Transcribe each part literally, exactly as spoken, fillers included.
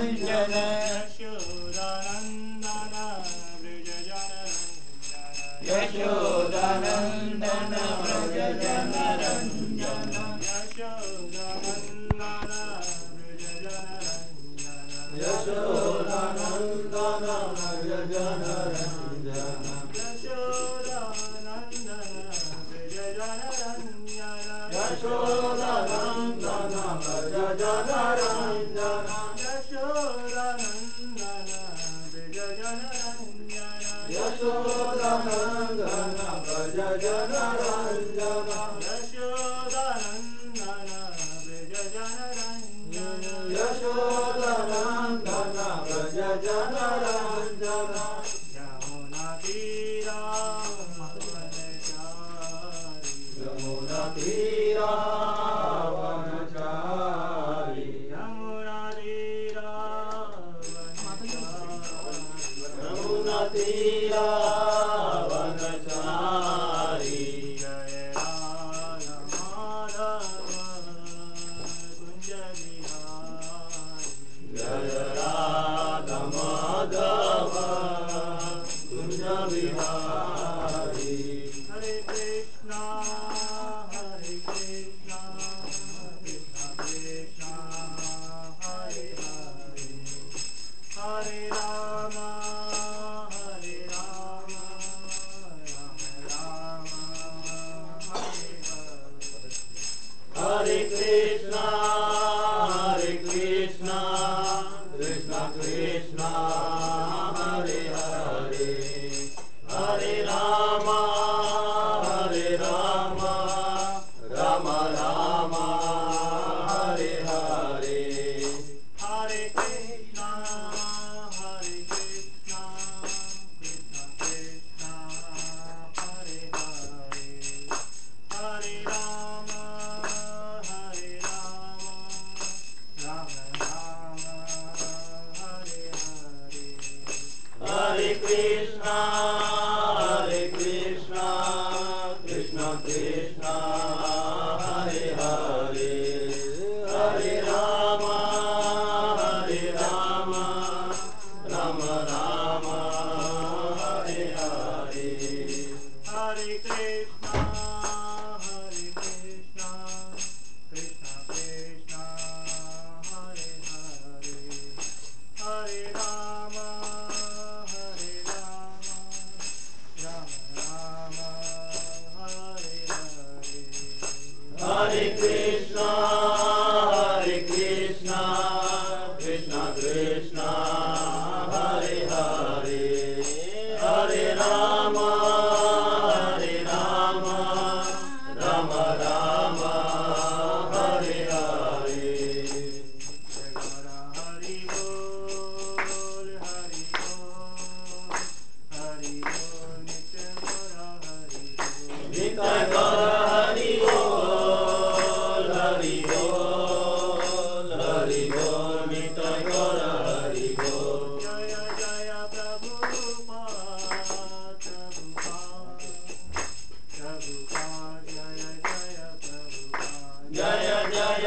रंजन यशोदानन्दन व्रज जन रंजन यशोदानन्दन व्रज जन रंजन यशोदानन्दन व्रज जन रंजन यशोदानन्दन व्रज जन रंजन यशोदानन्दन व्रज जन रंजन यमुना तीरा यमुना तीरा वनचारी यमुना तीरा यमुना तीरा वनचारी जय राधा माधव कुंज बिहारी जय राधा माधव कुंज बिहारी हरे कृष्णा हरे कृष्णा कृष्णा कृष्णा हरे हरे हरे राम हरे राम राम राम हरे हरे हरे कृष्णा हरे कृष्णा कृष्णा कृष्णा हरे हरे हरे राम हरे राम राम राम हरे हरे हरे कृष्णा हरे कृष्णा कृष्णा कृष्णा हरे हरे हरे राम हरे राम राम राम हरे हरे हरे कृष्णा हरे कृष्णा कृष्णा कृष्णा हरे हरे हरे राम हरे राम राम राम हरे हरे हरे कृष्णा हरे कृष्णा कृष्णा कृष्णा हरे हरे हरे राम हरे राम राम राम हरे हरे हरे कृष्णा हरे कृष्णा कृष्णा कृष्णा हरे हरे हरे राम हरे राम राम राम हरे हरे हरि बोल हरि बोल हरि बोल नित्य गौर हरि बोल नित्य गौर हरि बोल हरि बोल हरि बोल नित्य गौर हरि बोल जय जय प्रभुपाद प्रभुपाद प्रभुपाद जय जय प्रभुपाद जय जय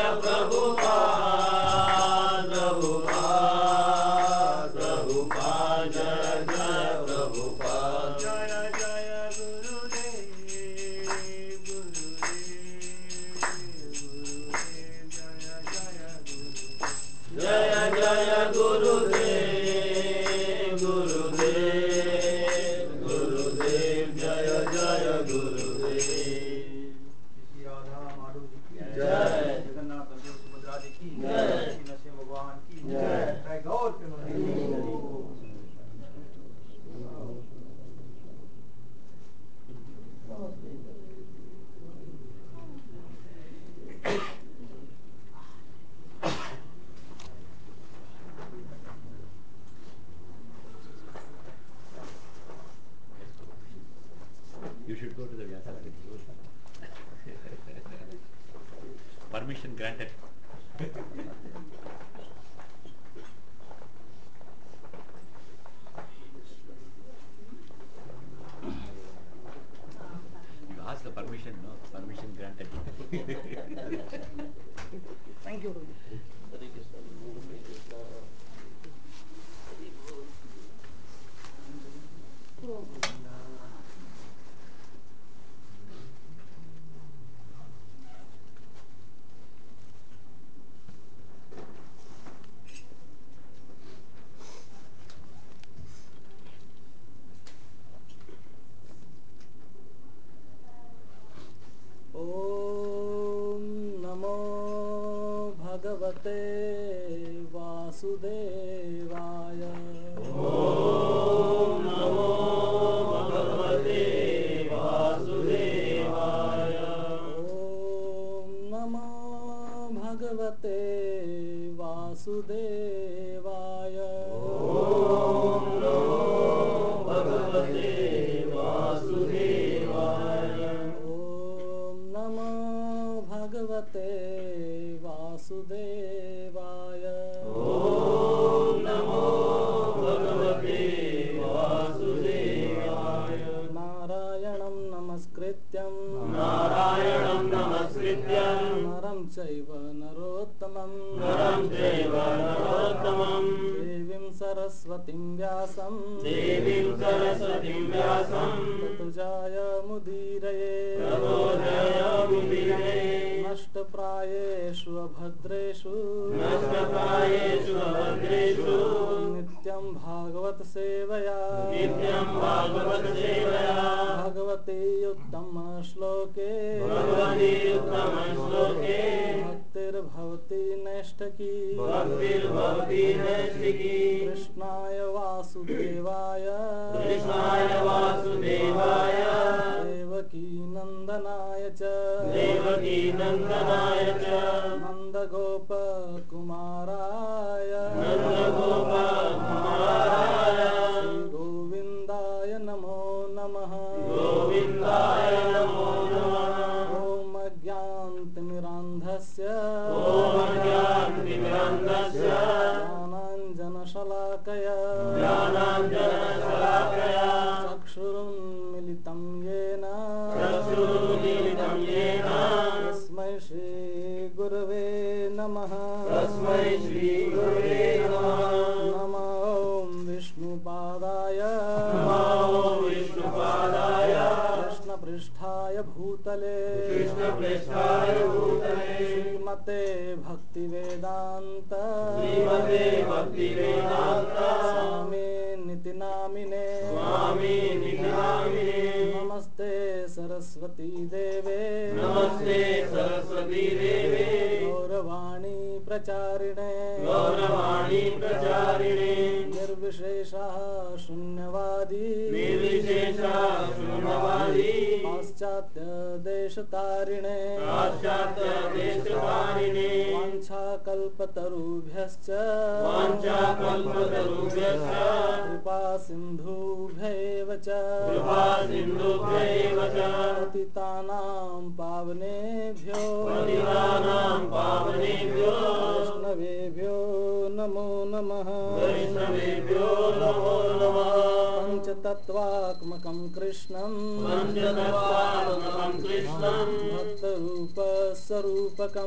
प्रभुपाद प्रभुपाद प्रभुपाद जय जय प्रभुपाद जय जय गुरुदेव गुरुदेव गुरुदेव जय जय गुरुदेव गुरुदेव गुरुदेव गुरुदेव जय जय गुरुदेव राधा माधव जी की जय जगन्नाथ बलदेव सुभद्रा जी की जय नरसिंह भगवान की जय गौर You should go to the Vyasa Permission granted. You ask the permission, no? Permission granted. Thank you. वासुदेवाय। ओम नमो भगवते वासुदेवाय। ओम नमो भगवते वासुदेवाय। ओम नमो भगवते वासुदेवाय। ओम नमो भगवते वासुदेवाय। ओम नमो भगवते वासुदेवाय। नारायणं नमस्कृत्यं नारायणं नमस्कृत्यं नरं चैव नरोत्तमं नरं चैव नरोत्तमं देवीं सरस्वतीं व्यासं देवीं सरस्वतीं व्यासं ततो जयमुदीरये ततो जयमुदीरये। नष्टप्रायेषु अभद्रेषु नष्टप्रायेषु अभद्रेषु नित्यं भागवत सेवया नित्यं भागवत सेवया भगवती उत्तम श्लोके भगवती उत्तम श्लोके भक्तिर्भवति नैष्ठकी भक्तिर्भवति नैष्ठिकी। कृष्णाय वासुदेवाय कृष्णाय वासुदेवाय देवकी नन्दनाय च देवकी नन्दनाय च नन्दगोपकुमाराय नन्दगोपकुमाराय श्रीगोविन्दाय नमो नमः। गोविन्दाय नमो नमः। ॐ अज्ञानतिमिरान्धस्य ॐ अज्ञानतिमिरान्धस्य ज्ञानाञ्जनशलाकया ज्ञानाञ्जनशलाकया चक्षुरुन्मिलितं येन चक्षुरुन्मिलितं येन तस्मै श्रीगुरवे नमः। तस्मै श्रीगुरवे नमः। नमो ॐ विष्णुपादाय नमो विष्णुपादाय कृष्णपृष्ठाय भूतले कृष्णपृष्ठाय भूतले श्रीमते भक्तिवेदान्त श्रीमते भक्तिवेदान्त स्वामिनिति नामिने स्वामिनिति नामिने नमस्ते सरस्वती देवे नमस्ते सरस्वती देवे गौरवाणी प्रचारिणे गौरवाणी प्रचारिणे निर्विशेषः शून्यवादी निर्विशेषः शून्यवादी पाश्चात्य देशतारिणे पाश्चात्यदेशतारिणे वाञ्छाकल्पतरुभ्यश्च वाञ्छाकल्पतरुभ्यश्च कृपा सिन्धुभ्यैव च कृपा सिन्धुभ्यैव च पतितानां पावनेभ्यो पतितानां पावनेभ्यो वैष्णवेभ्यो नमो नमः। वैष्णवेभ्यो नमो नमः। पञ्चतत्त्वात्मकं कृष्णं पञ्चतत्त्वात्मकं कृष्णं भक्तरूपस्वरूपकं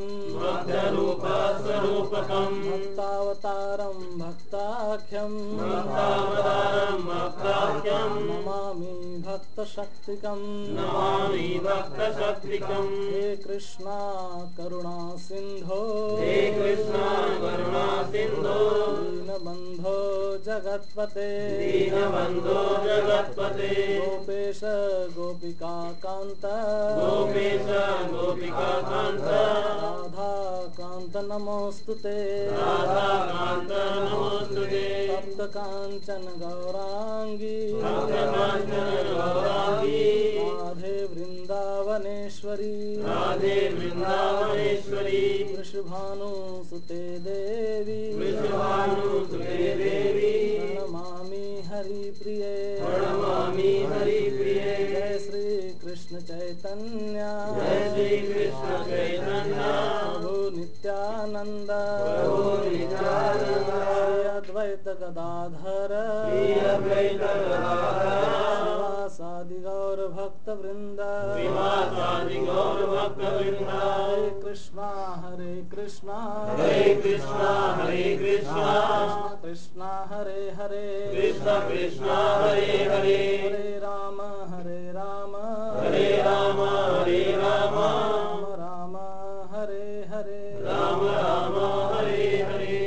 भक्तरूपस्वरूपकं भक्तावतारं भक्ताख्यं भक्तावतारं भक्ताख्यं नमामि भक्तशक्तिकं नमामि भक्तशक्तिकं। हे कृष्णा करुणा सिन्धो हे कृष्णा करुणा सिन्धो दीनबन्धो जगत्पते दीनबन्धो जगत्पते गोपेश गोपिका कान्त गोपेश गोपिकान्त राधा कान्त नमोऽस्तुते राधाकान्त नमोऽस्तुते तप्त काञ्चन गौराङ्गी तप्तकाञ्चन गौराङ्गी राधे वृन्दावनेश्वरी राधे वृन्दावनेश्वरी वृषभानुसुते देवी वृषभानुसुते देवी प्रणमामि हरिप्रिये प्रणमामि हरिप्रिये। जय श्री कृष्ण चैतन्य जय श्री कृष्ण चैतन्य प्रभु नित्यानंद प्रभु नित्यानंद श्री अद्वैत गदाधर श्री अद्वैत गदाधर श्रीवासादि गौर भक्त वृंद श्रीवासादि गौर भक्त वृंद। हरे कृष्णा हरे कृष्णा हरे कृष्णा हरे कृष्णा कृष्ण कृष्णा हरे हरे कृष्ण कृष्ण हरे हरे हरे राम हरे राम हरे राम हरे Ram Ram Ram Hare Hare Ram Ram Hare Hare.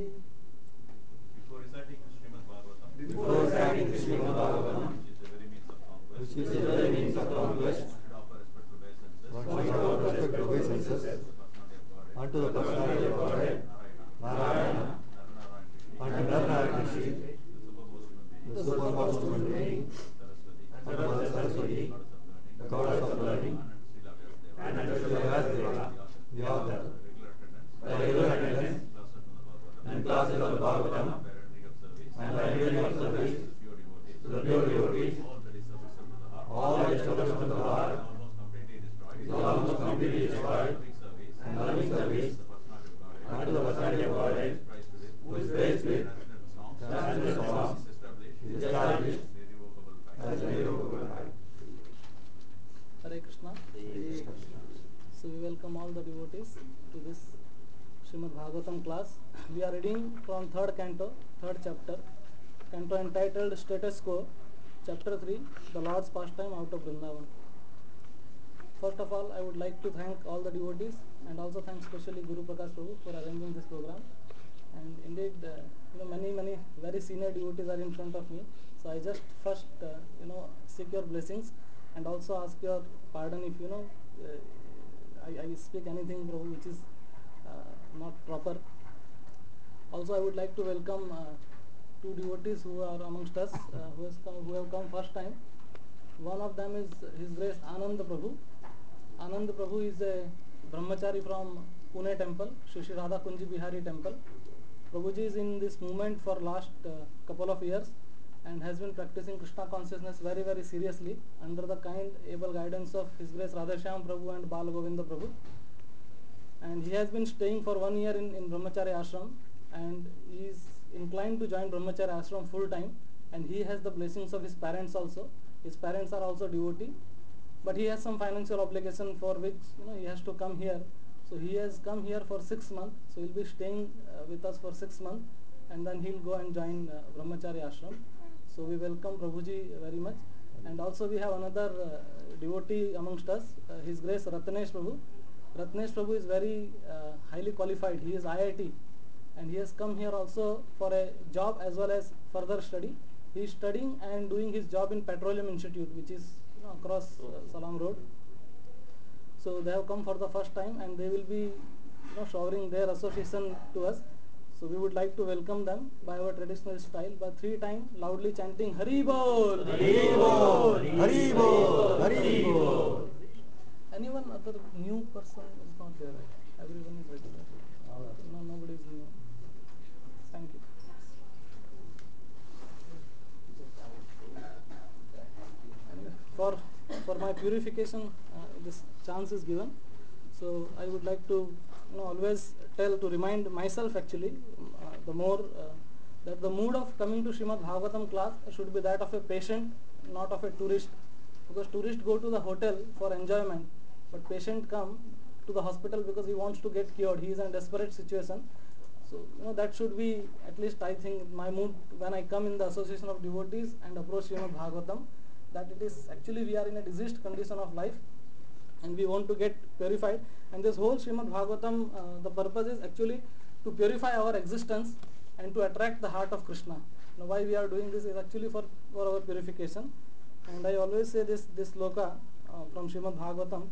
Before reciting Srimad Bhagavatam, Before reciting Srimad Bhagavatam, which is the very means of conquest, which is the very means of conquest, should offer respect to obeisances one should offer respect to obeisances to the personality of Godhead, unto the personality of Godhead, Narayana, Narayana, Narayana, Maharishi, the Supermost Human Being, Mother Saraswati, the Goddess of Learning, and Srila Vyasdeva, we all there. By regular attendance and classes of the Bhagavatam and by doing of service to the pure devotees, all the establishment of the Lord is almost completely destroyed, and loving service unto the personality of Godhead, who is praised with transcendental songs, is established as an irrevocable right. Hare Krishna. So we welcome all the devotees to this Srimad Bhagavatam class. We are reading from third canto, third chapter, canto entitled Status Quo, chapter three, the Lord's Pastime out of Vrindavan. First of all, I would like to thank all the devotees and also thank especially Guru Prakash Prabhu for arranging this program. And indeed, uh, you know, many, many very senior devotees are in front of me. So I just first, uh, you know, seek your blessings and also ask your pardon if, you know, uh, I, I speak anything, Prabhu, which is uh, not proper. Also, I would like to welcome uh, two devotees who are amongst us, uh, who, has come, who have come first time. One of them is His Grace Anand Prabhu. Anand Prabhu is a brahmachari from Pune temple, Shri Shri Radha Kunji Bihari temple. Prabhuji is in this movement for last uh, couple of years and has been practicing Krishna consciousness very very seriously under the kind able guidance of His Grace Radhashyam Prabhu and Bal Govinda Prabhu. And he has been staying for one year in, in Brahmachari ashram, and he is inclined to join Brahmachari ashram full time, and he has the blessings of his parents also. His parents are also devotee, but he has some financial obligation for which, you know, he has to come here. So he has come here for six months. So he'll be staying uh, with us for six months, and then he'll go and join uh, Brahmachari ashram. So we welcome Prabhuji very much. And also we have another uh, devotee amongst us, uh, His Grace Ratnesh Prabhu. Ratnesh Prabhu is very uh, highly qualified. He is I I T, and he has come here also for a job as well as further study. He is studying and doing his job in Petroleum Institute, which is, you know, across uh, Salam Road. So they have come for the first time, and they will be, you know, showering their association to us. So we would like to welcome them by our traditional style by three times loudly chanting Hari Bol, Hari Bol, Hari Bol, Hari Bol. Anyone other new person is not there, right? Everyone is regular. No, nobody is new. Thank you. For for my purification, uh, this chance is given. So I would like to, you know, always tell, to remind myself actually, uh, the more uh, that the mood of coming to Srimad Bhagavatam class should be that of a patient, not of a tourist. Because tourists go to the hotel for enjoyment, but patient come to the hospital because he wants to get cured. He is in a desperate situation. So, you know, that should be, at least I think, my mood when I come in the association of devotees and approach Srimad Bhagavatam, that it is actually we are in a diseased condition of life and we want to get purified. And this whole Srimad Bhagavatam, uh, the purpose is actually to purify our existence and to attract the heart of Krishna. Now, why we are doing this is actually for, for our purification. And I always say this, this sloka uh, from Srimad Bhagavatam,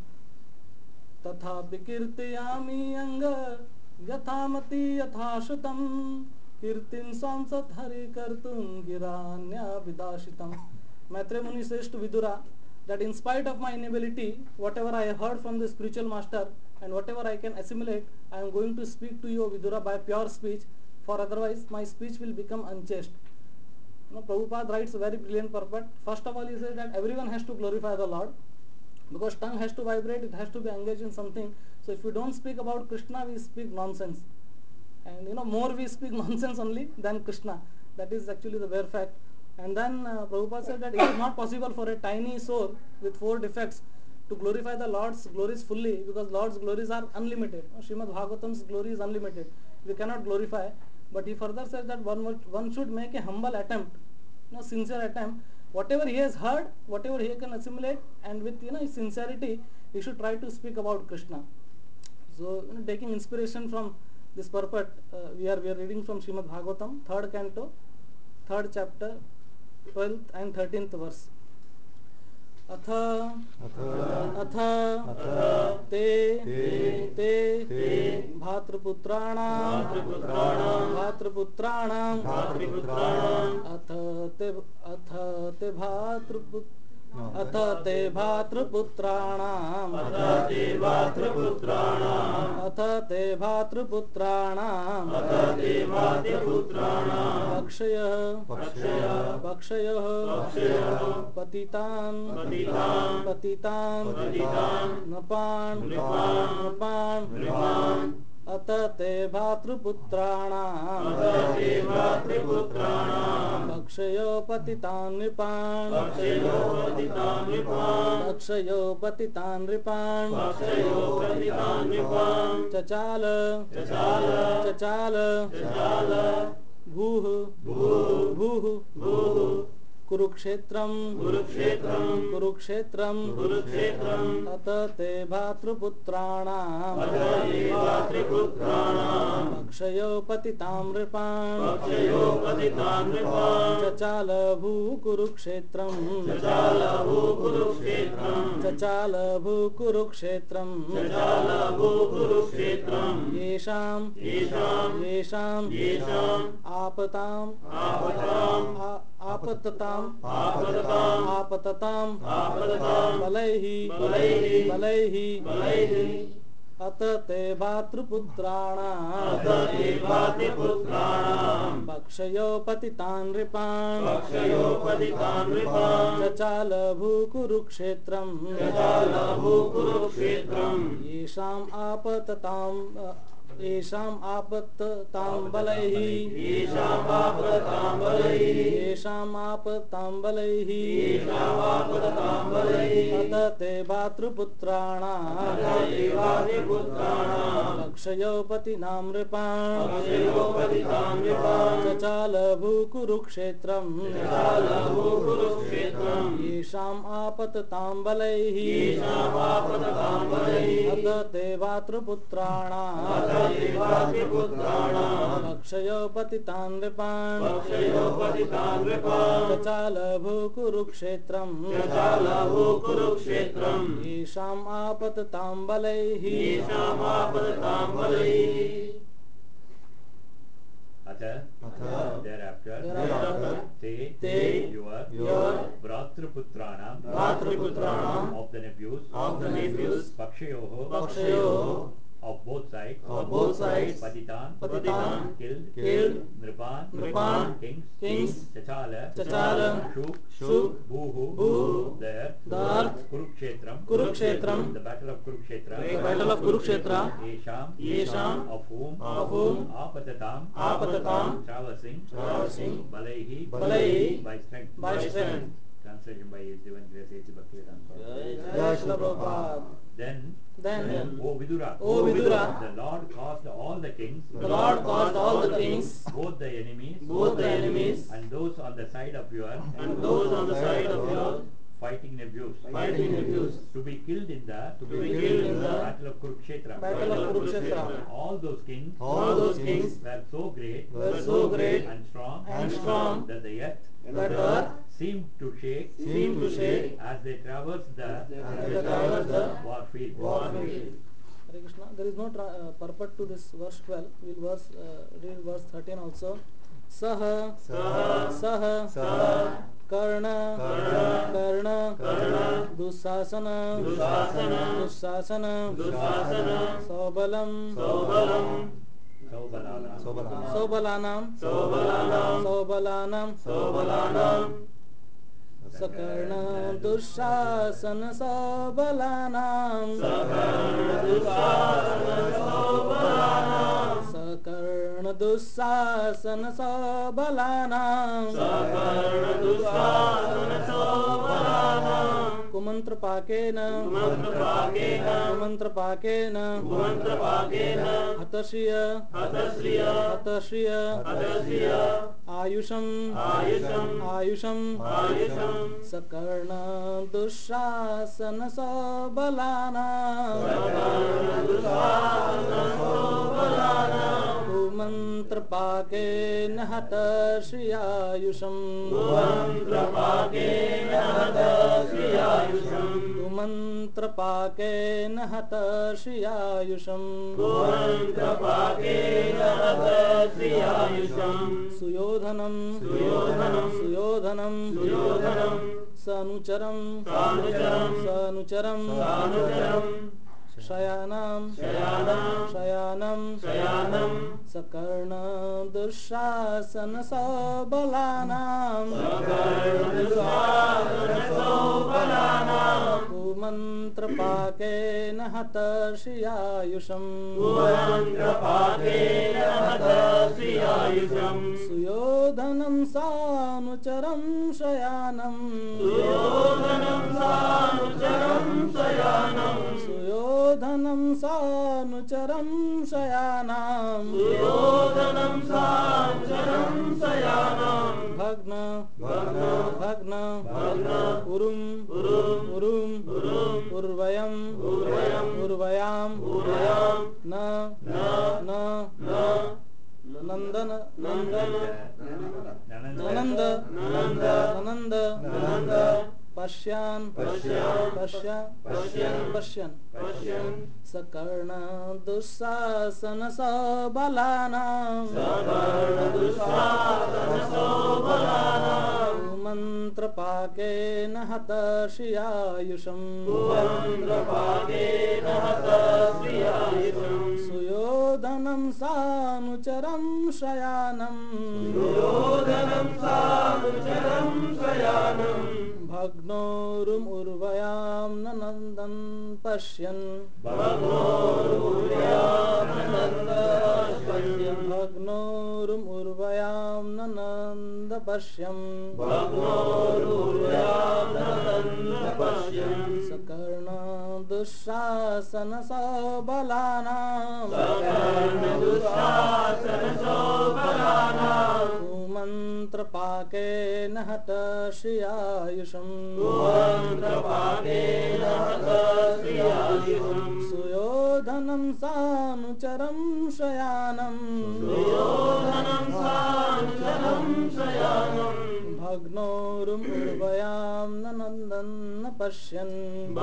Tatha pikirtiyami anga yathamati yathashrutam kirtin samsat hari kartum giranya vidashitam. Maitreya Muni says to Vidura that in spite of my inability, whatever I have heard from the spiritual master and whatever I can assimilate, I am going to speak to you, Vidura, by pure speech, for otherwise my speech will become unchaste. You know, Prabhupada writes a very brilliant purport. First of all, he says that everyone has to glorify the Lord, because tongue has to vibrate, it has to be engaged in something. So if we don't speak about Krishna, we speak nonsense. And you know, more we speak nonsense only than Krishna. That is actually the bare fact. And then uh, Prabhupada said that it is not possible for a tiny soul with four defects to glorify the Lord's glories fully, because Lord's glories are unlimited. Srimad Bhagavatam's glory is unlimited. We cannot glorify. But he further says that one, one should make a humble attempt, you know, sincere attempt. Whatever he has heard, whatever he can assimilate, and with, you know, his sincerity, he should try to speak about Krishna. So, you know, taking inspiration from this purport, uh, we are we are reading from Srimad Bhagavatam, third canto, third chapter, twelfth and thirteenth verse. अथ अथ अथ अथ ते ते ते ते भातृपुत्राणां भातृपुत्राणां भातृपुत्राणां भातृपुत्राणां अथ ते अथ ते भातृपुत्र अथ ते भातृपुत्राणाम् अथ ते भातृपुत्राणां अथ ते भातृपुत्राणाम् अथ ते भातृपुत्राणां पक्षयः पक्षयः पक्षयः पक्षयः पतितान् पतितान् पतितान् पतितान् नृपान् नृपान् नृपान् नृपान् अथ ते भातृपुत्राणाम् अथ ते भातृपुत्राणां पक्षयो पतितान् नृपान् पक्षयो पतितान् नृपान् पक्षयो पतितान् नृपान् पक्षयो पतितान् नृपान् चचाल चचाल चचाल चचाल भूः भूः भूः भूः कुरुक्षेत्रं कुरुक्षेत्रं कुरुक्षेत्रं कुरुक्षेत्रम् अथ ते भातृपुत्राणाम् अथ ते भातृपुत्राणां पक्षयो पतितां नृपान् पक्षयो पतितान् नृपान् चचाल भूः कुरुक्षेत्रं चचाल भूः कुरुक्षेत्रम् चचाल भूः कुरुक्षेत्रं चचाल भूः कुरुक्षेत्रम् येषां येषां येषां येषाम् आपताम् आपताम् आ- आपतताम् आपतताम् आपतताम् आपतताम् बलैः बलैः बलैः बलैः अत ते भातृपुत्राणाम् अथ ते भातृपुत्राणां पक्षयो पतितान् नृपान् पक्षयो पतितान् नृपान् चचाल भूः कुरुक्षेत्रम् चचाल भूः कुरुक्षेत्रम् येषाम् आपतताम् येषाम् आपततां बलैः येषाम् आपततां बलैः येषाम् आपततां बलैः येषाम् आपततां बलैः अत ते भातृपुत्राणाम् अथ ते भातृपुत्राणां पक्षयो पतिनां नृपान् पक्षयो पतितां नृपान् चचाल भूः कुरुक्षेत्रम् चचाल भूः कुरुक्षेत्रम् येषाम् आपततां बलैः येषाम् आपततां बलैः अत ते भातृपुत्राणाम् अथ ते भातृपुत्राणां पक्षयो पतितां नृपान् पक्षयो पतितान् नृपान् चचाल भूः कुरुक्षेत्रम् चचाल भूः कुरुक्षेत्रम् येषाम् आपततां बलैः येषाम् आपततां बलैः अथ अथ thereafter Thereafter te te your your भ्रातृपुत्राणां भ्रातृपुत्राणां of the nephews of the nephews पक्षयोः पक्षयोः of both sides of both sides पतितान् पतितान् killed killed नृपान् नृपान् kings kings चचाल चचाल shuk shuk भूः भूः there the earth Kurukshetram Kurukshetram the battle of Kurukshetra the battle of Kurukshetra येषाम् येषाम् of whom of whom आपतताम् आपतताम् traversing traversing बलैः बलैः by strength by strength. translation by Jivan Grace A C Bhaktivedanta Swami. Jai Shri Prabhupada. Then Then O Vidura O Vidura, the Lord caused all the kings the Lord caused all the kings, both the enemies both the enemies, and those on the side of your and those on the side of your fighting nephews fighting nephews to be killed in the to be killed in the battle of Kurukshetra. battle of Kurukshetra. All those kings all those kings were so great were so great and strong and strong that the earth that the earth seemed to shake seemed to shake as they traversed the as they traversed the war field. war field. Hare Krishna. There is no tra- uh, purport to this verse twelve. We will verse, uh, read verse thirteen also. Saha Saha Saha Saha Karna Karna Karna Karna Dusasana Dusasana Dusasana Dusasana Sobalam Sobalam Saubalana. Sobalanam Sobalanam Sobalanam Sobalanam सकर्ण Dushasan सबलानां सकर्ण Dushasan सबलानां कुमन्त्रपाकेन कुमन्त्रपाकेन हतश्रिय हतश्रिय आयुषम् आयुषम् सकर्ण Dushasan सबलानां कुमन्त्र कुमन्त्रपाकेन हतश्रियायुषम् कुमन्त्रपाकेन हतश्रियायुषम् कुमन्त्रपाकेन हतश्रियायुषम् कुमन्त्रपाकेन हतश्रियायुषम् सुयोधनं सुयोधनं सुयोधनं सुयोधनं सानुचरं सानुचरं सानुचरं सानुचरं शयानां शयानां शयानं शयानं सकर्ण Dushasan सबलानां सकर्णदुःशासनसौबलानां कुमन्त्रपाकेन हतश्रियायुषम् कुमन्त्रपाकेन हतश्रियायुषम् सुयोधनं सानुचरं शयानं सुयोधनं सानुचरं शयानं सुयोधनं सानुचरं शयानां सुयोधनं सानुचरं शयानं भग्न भग्न भग्न भग्न उरुम् उरुम् उरुम् उरुम् उर्वयम् उर्वयम् उर्वयाम् उर्वयां न न न न नन्दन नन्दन ननन्द ननन्द ननन्द ननन्द पश्यान् पश्यान् पश्यान् पश्यन् पश्यन् पश्यन् सकर्ण दुःशासन सबलानां सकर्णदुःशासनसौबलानां कुमन्त्रपाकेन हतश्रियायुषम् कुमन्त्रपाकेन हतश्रियायुषम् सुयोधनं सानुचरं शयानं सुयोधनं सानुचरं शयानं भग्नोरुम् उर्वयां न नन्दन् पश्यन् भग्नोरुर्व्यामनन्दपश्यन् भग्नोरुम् उर्वयां न नन्द पश्यन् भग्नोरुर्व्यामनन्दपश्यन् सकर्ण दुःशासन सबलानां सकर्णदुःशासनसौबलानां कुमन्त्रपाकेन हतश्रियायुषम् कुमन्त्रपाकेन हतश्रियायुषम् सुयोधनं सानुचरं शयानं सुयोधनं सानुचरं शयानं भग्नोरुम् उर्वयां न नन्दन् न पश्यन्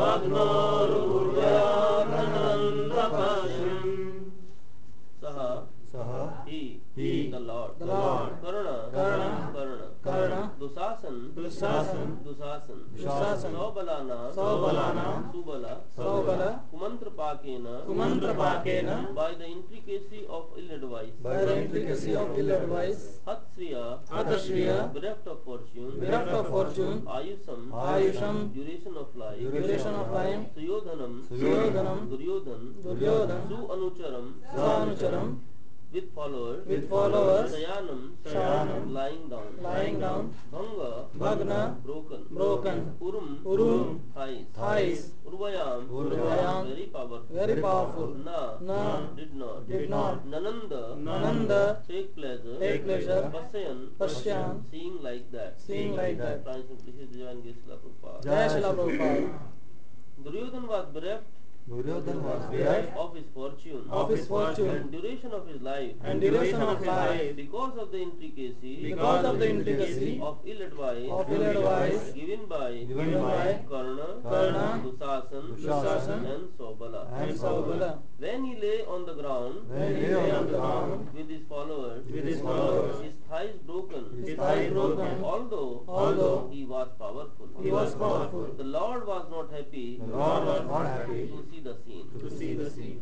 भग्नोरुर्व्यामनन्दपश्यन् सः सः he he the Lord The Lord Karna Karna Karna Karna Dusasan Dushasan Dusasan Dushasan Saubalana Saubalana Subala Saubal Kumantrapakena कुमन्त्रपाकेन by the intricacy of ill advice by the intricacy of ill advice Hatsriya हतश्रिया bereft of fortune bereft of fortune Ayusam आयुषम् duration of life duration of time Suyodhanam सुयोधनं Duryodhan Duryodhan Su Anucharam सानुचरं with followers with followers Sayanam Shayanam lying down lying down Bhanga Bhagna broken broken Urum Urum thrice thrice Urvayam Urvayam very powerful very powerful Na Na did not did not Nananda Nananda take pleasure take pleasure Pasyan Pashyan seeing like that seeing like that Translation This is Divine Grace Srila Prabhupada Jai Srila Prabhupada Duryodhan was bereft Duryodhan was bereft of his fortune of his fortune and duration of his life and duration of life because of the intricacy because of the intricacy of ill advice of ill advice given by Given by Karna, Karna, Dusasan, Dusasan, and Sobala. and Saubala. When he lay on the ground when he lay on the ground with his followers, with his followers, his thighs broken, His thighs broken, although, although he was powerful. he was powerful. The Lord was not happy the Lord was not happy to see the scene. to see the scene.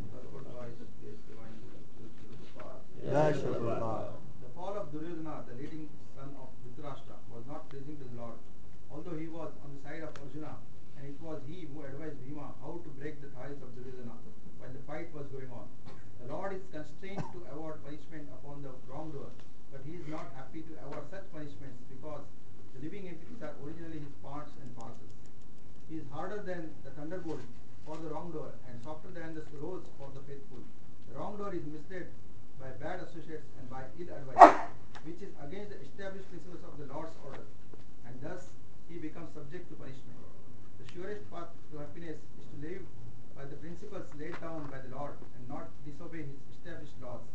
Yes, Jai Srila Shri Prabhupada. Prabhupada. The fall of Duryodhana, the leading son of Dhritarashtra, was not pleasing to the Lord. Although he was on the side of Arjuna, and it was he who advised Bhima how to break the thighs of Duryodhana while the fight was going on. The Lord is constrained to award punishment upon the wrongdoer, but he is not happy to award such punishments because the living entities are originally his parts and parcels. He is harder than the thunderbolt for the wrongdoer and softer than the rose for the faithful. The wrongdoer is misled by bad associates and by ill advice, which is against the established principles of the Lord's order, and thus he becomes subject to punishment. The surest path to happiness is to live by the principles laid down by the Lord and not disobey his established laws.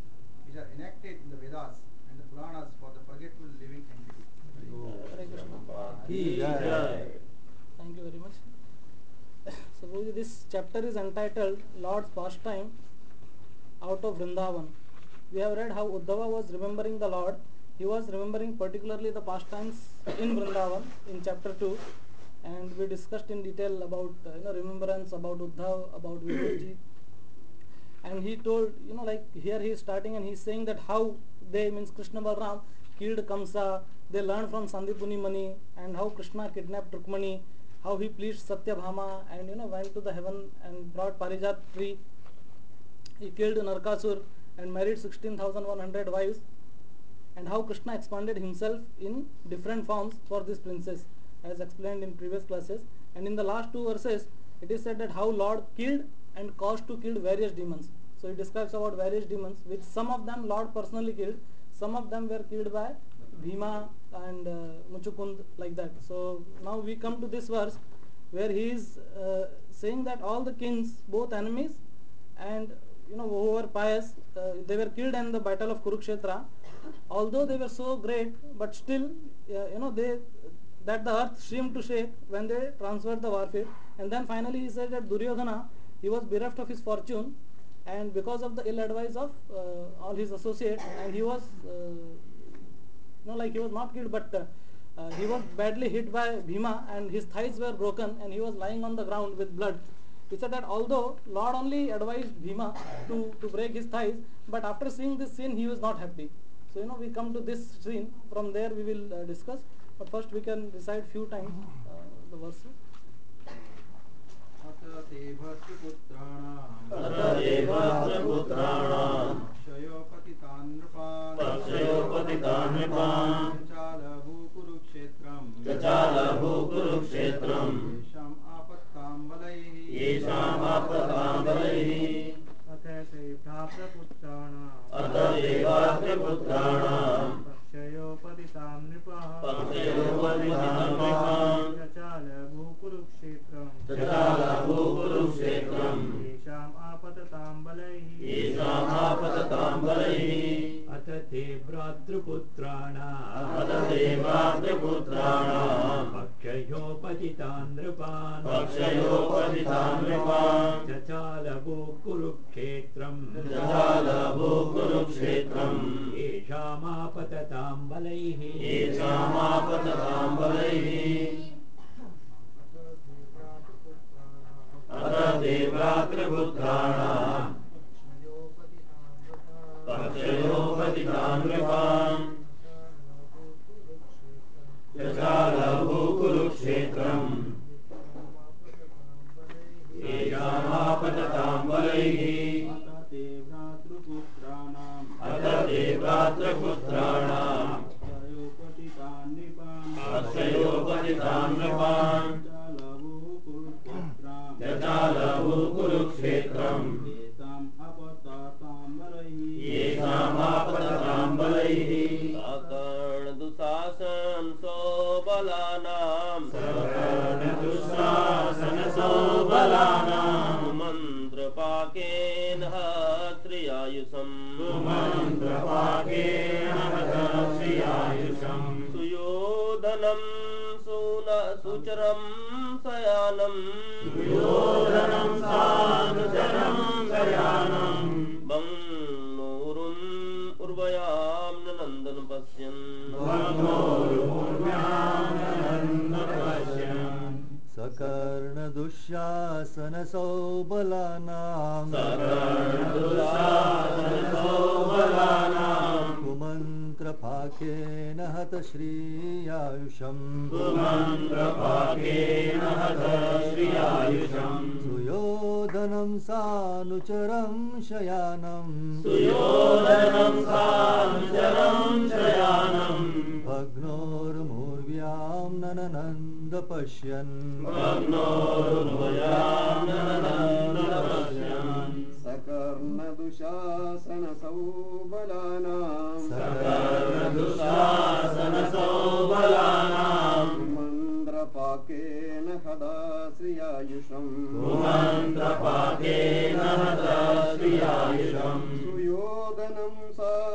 which are enacted in the Vedas and the Puranas for the forgetful living entity. Hare Krishna. Thank you very much. So this chapter is entitled Lord's Pastime out of Vrindavan. We have read how Uddhava was remembering the Lord. He was remembering particularly the pastimes in Vrindavan in chapter two, and we discussed in detail about uh, you know remembrance about Uddhav, about Vishnuji, and he told, you know like here he is starting and he is saying that how they, means Krishna Balram, killed Kamsa. They learned from Sandipuni Mani, and how Krishna kidnapped Rukmani, how he pleased Satyabhama and you know went to the heaven and brought Parijat tree. He killed Narkasur and married sixteen thousand one hundred wives, and how Krishna expanded himself in different forms for this princess, as explained in previous classes. And in the last two verses it is said that how Lord killed and caused to kill various demons. So he describes about various demons, which some of them Lord personally killed, some of them were killed by Bhima and uh, Muchukund, like that. So now we come to this verse where he is uh, saying that all the kings, both enemies and you know who were pious, uh, they were killed in the battle of Kurukshetra. Although they were so great, but still uh, you know they that the earth seemed to shake when they transferred the warfare. And then finally he said that Duryodhana, he was bereft of his fortune, and because of the ill advice of uh, all his associates, and he was uh, no like he was not killed, but uh, uh, he was badly hit by Bhima, and his thighs were broken, and he was lying on the ground with blood. He said that although Lord only advised Bhima to, to break his thighs, but after seeing this scene he was not happy. So you know we come to this scene. From there we will uh, discuss, but first we can recite few times uh, the verse. Atate bhatraputrāṇāṁ Atate bhatraputrāṇāṁ Pakshayo patitān nripān Pakshayo patitān nripān Chacālabhu kurukshetram Chacālabhu kurukshetram Yesham apattam balaihi Yesham apattam balaihi Atate bhatraputrāṇāṁ Atate bhatraputrāṇāṁ Pakshayo patitān nripān Pakshayo patitān nripān Chacālabhu kurukshetram Chacālabhu kurukshetram Yesham apatatam balaihi Yesham apatatam balaihi Atate Bhratraputrāṇāṁ Atate Bhratraputrāṇāṁ Pakshayo patitān nripān Pakshayo patitān nripān Chacālabhu kurukshetram Chacālabhu kurukshetram Yesham apatatam balaihi Yesham apatatam balaihi Atate Bhratraputrāṇāṁ Pakshayo patitān nripān Chacālabhu kurukshetram Yesham apatatam balaihi Atate bhatraputrāṇāṁ Atate Bhratraputrāṇāṁ Pakshayo patitān nripān Pakshayo patitān nripān Chacālabhu kurukshetram Yesham apatatam balaihi Yesham apatatam balaihi Sakarna dusasan sobalanam Sakarna dussāsana sobalanam Mantra paken hatriyayusam Mantra pakena hatriyayusam Suyodhanam suna sucharam sayanam Suyodhanam sanucharam sayanam Bangnorun urvayam nanandan pasyan Bhagnorumurvyam nanandapasyan Sakarna dushasana sobalanam Sakarna dussāsana sobalanam Kumantra pakena hata shriyayusham Kumantra pakena hata shriyayusham Suyodhanam sanucharam shayanam Suyodhanam sanucharam shayanam Bhagnormurvyam nanananda pashyan Bhagnorumurvyam nanandapasyan Sakarna dushasana saubalanam Sakarna dussāsana sobalanam Mandra pakena hada sriyayusham Kumantra pakena hata shriyayusham Suyodhanam sa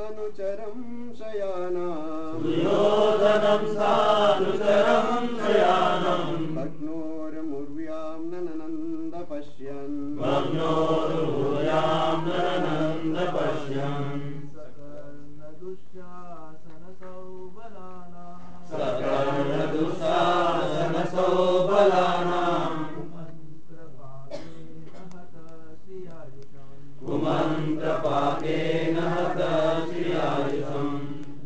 सुयोधनं सानुचरं शयानं भग्नोर्मुर्व्यां नननन्द पश्यन् भग्नोर्भूयां नननन्द पश्यन् सकर्णदुःशासनसौबलानां कुमन्त्रपाकेन हत श्रियायुषम्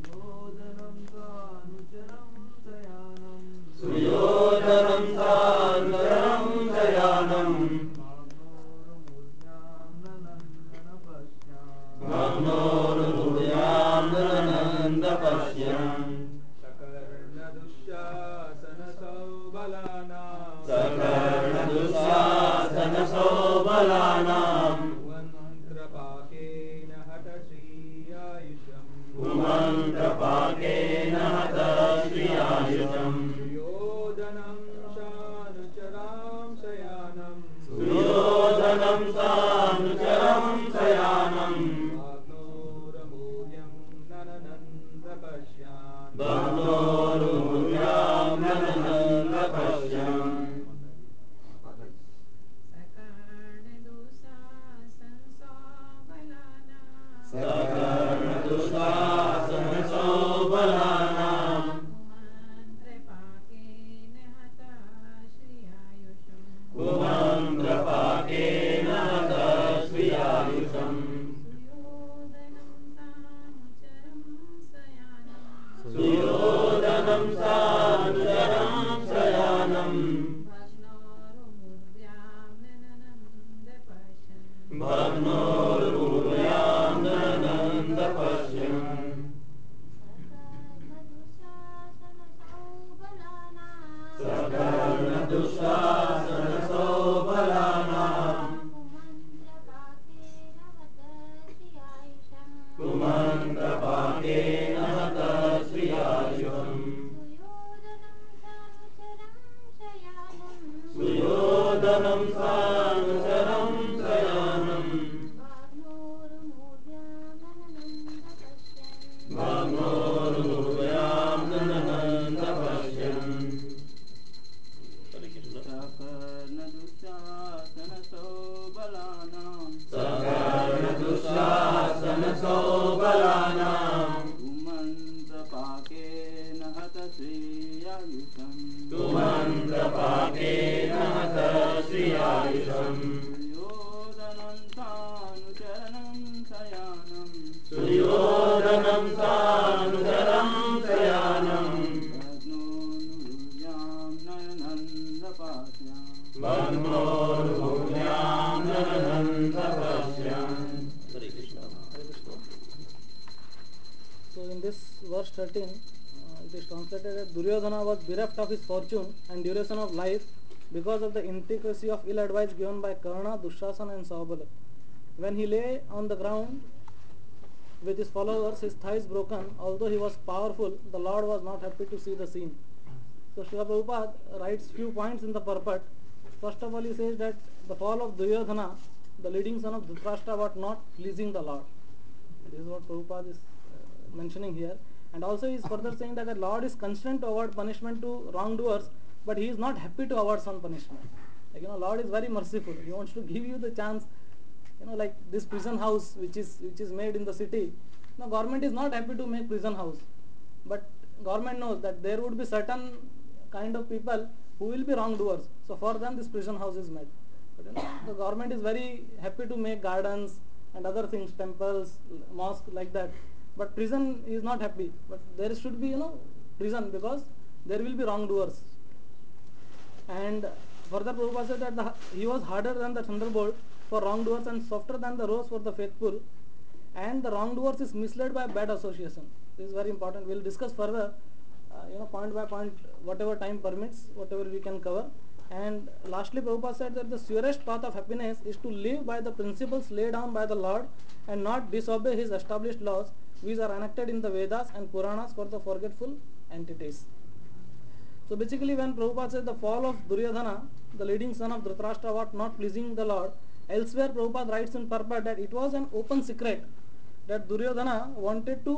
सुयोधनं सानुचरं शयानं भग्नोर्भूयां नननन्द पश्यन् सकर्णदुःशासनसौबलानां कुमन्त्रपाकेन हत श्रियायुषम् कुमन्त्रपाकेन हत श्रियायुषम् सुयोधनं सानुचरां शयानं सुयोधनं सानुचरं शयानं वाग्नोरमूल्यं नननन्द पश्यान् भग्नोर्भूयां नननन्द पश्यन् सकर्णदुःशासनसौबलानां कुमन्त्रपाकेन हत श्रियायुषम् सुयोधनं सानुचरं शयानं भग्नोर्भूयां नननन्द पश्यन् सकर्णदुःशासनसौबलानां कुमन्त्रपाकेन हत श्रियायुषम् सुयोधनं सानुचरं शयानं भग्नोर्भूयां नननन्द पश्यन् सकर्णदुःशासनसौबलानां कुमन्त्रपाकेन हत श्रियायुषम् कुमन्त्रपाकेन हत श्रियायुषम् सुयोधनं सानुचरणं शयानं सुयोधनं सानुचरं शयानं भग्नोर्भूयां नननन्द पश्यान् भग्नोर्भूयां नननन्द पश्यन् Hare Krishna. So in this verse thirteen, uh, it is translated that Duryodhana was bereft of his fortune and duration of life because of the intricacy of ill advice given by Karna, Dushasana and Saubala. When he lay on the ground with his followers, his thighs broken, although he was powerful, the Lord was not happy to see the scene. So Srila Prabhupada writes few points in the purport. First of all, he says that the fall of Duryodhana, the leading son of Dhritarashtra, was not pleasing the Lord. This is what Prabhupada is uh, mentioning here. And also he is further saying that the Lord is constrained to award punishment to wrongdoers, but he is not happy to award some punishment. Like, you know, Lord is very merciful. He wants to give you the chance, you know, like this prison house which is which is made in the city. Now government is not happy to make prison house, but government knows that there would be certain kind of people who will be wrongdoers. So for them this prison house is made. But you know, the government is very happy to make gardens and other things, temples, mosque, like that. But prison is not happy. But there should be, you know, prison, because there will be wrongdoers. And further Prabhupada said that the, he was harder than the thunderbolt for wrongdoers and softer than the rose for the faithful. And the wrongdoers is misled by bad association. This is very important. We will discuss further, uh, you know, point by point, whatever time permits, whatever we can cover. And lastly, Prabhupada said that the surest path of happiness is to live by the principles laid down by the Lord and not disobey his established laws, which are enacted in the Vedas and Puranas for the forgetful entities. So basically, when Prabhupada said the fall of Duryodhana, the leading son of Dhritarashtra, was not pleasing the Lord, elsewhere Prabhupada writes in purport that it was an open secret that Duryodhana wanted to